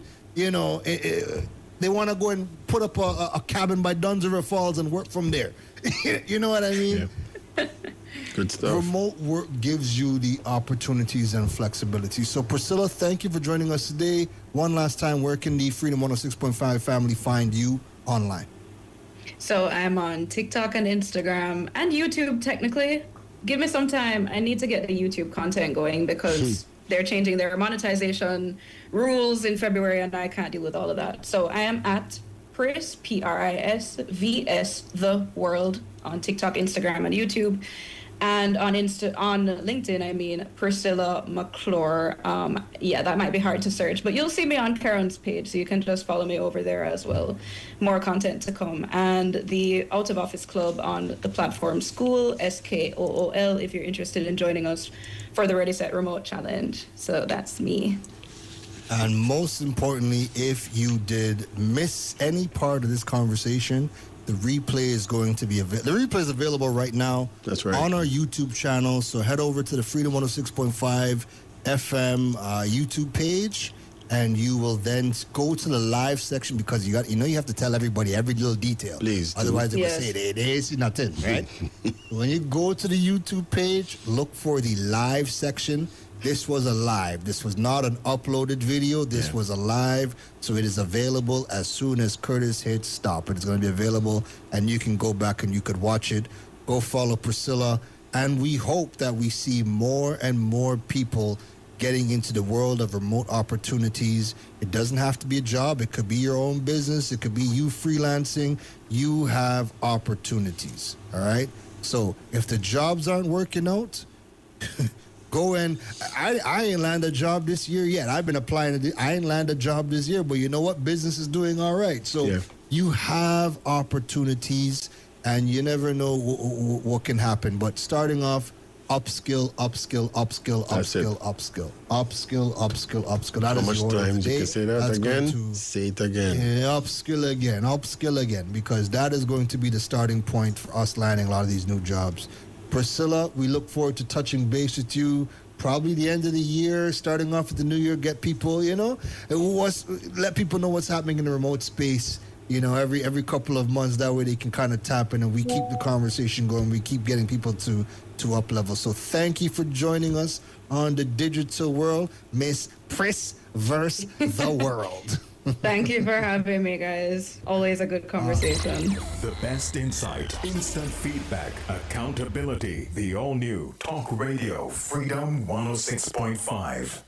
they want to go and put up a cabin by Duns River Falls and work from there. You know what I mean? Yeah. Good stuff. Remote work gives you the opportunities and flexibility. So, Priscilla, thank you for joining us today. One last time, where can the Freedom 106.5 family find you online? So, I'm on TikTok and Instagram and YouTube, technically. Give me some time. I need to get the YouTube content going because they're changing their monetization rules in February, and I can't deal with all of that. So, I am at Pris, Prisvs, the world, on TikTok, Instagram, and YouTube. And on LinkedIn, Priscilla McClure. That might be hard to search, but you'll see me on Karen's page, so you can just follow me over there as well. More content to come. And the Out of Office Club on the platform School, SKOOL, if you're interested in joining us for the Ready Set Remote Challenge. So that's me. And most importantly, if you did miss any part of this conversation, the replay is going to be the replay is available right now. That's right. On our YouTube channel. So head over to the Freedom 106.5 FM YouTube page, and you will then go to the live section, because you have to tell everybody every little detail. Please. Otherwise they will say they see nothing, right? When you go to the YouTube page, look for the live section. This was a live. This was not an uploaded video. This was a live. So it is available as soon as Curtis hits stop. It's going to be available, and you can go back and you could watch it. Go follow Priscilla. And we hope that we see more and more people getting into the world of remote opportunities. It doesn't have to be a job. It could be your own business. It could be you freelancing. You have opportunities. All right? So if the jobs aren't working out, go and I ain't landed a job this year yet. I've been applying. I ain't landed a job this year, but you know what? Business is doing all right. So you have opportunities, and you never know what can happen. But starting off, upskill. That How is much times you can say that again? Say it again. Upskill again, because that is going to be the starting point for us landing a lot of these new jobs. Priscilla, we look forward to touching base with you probably the end of the year, starting off with the new year. Get people, let people know what's happening in the remote space, every couple of months. That way they can kind of tap in, and we keep the conversation going. We keep getting people to up level. So thank you for joining us on the digital world, Miss Pris versus the world. Thank you for having me, guys. Always a good conversation. The best insight, instant feedback, accountability. The all-new Talk Radio Freedom 106.5.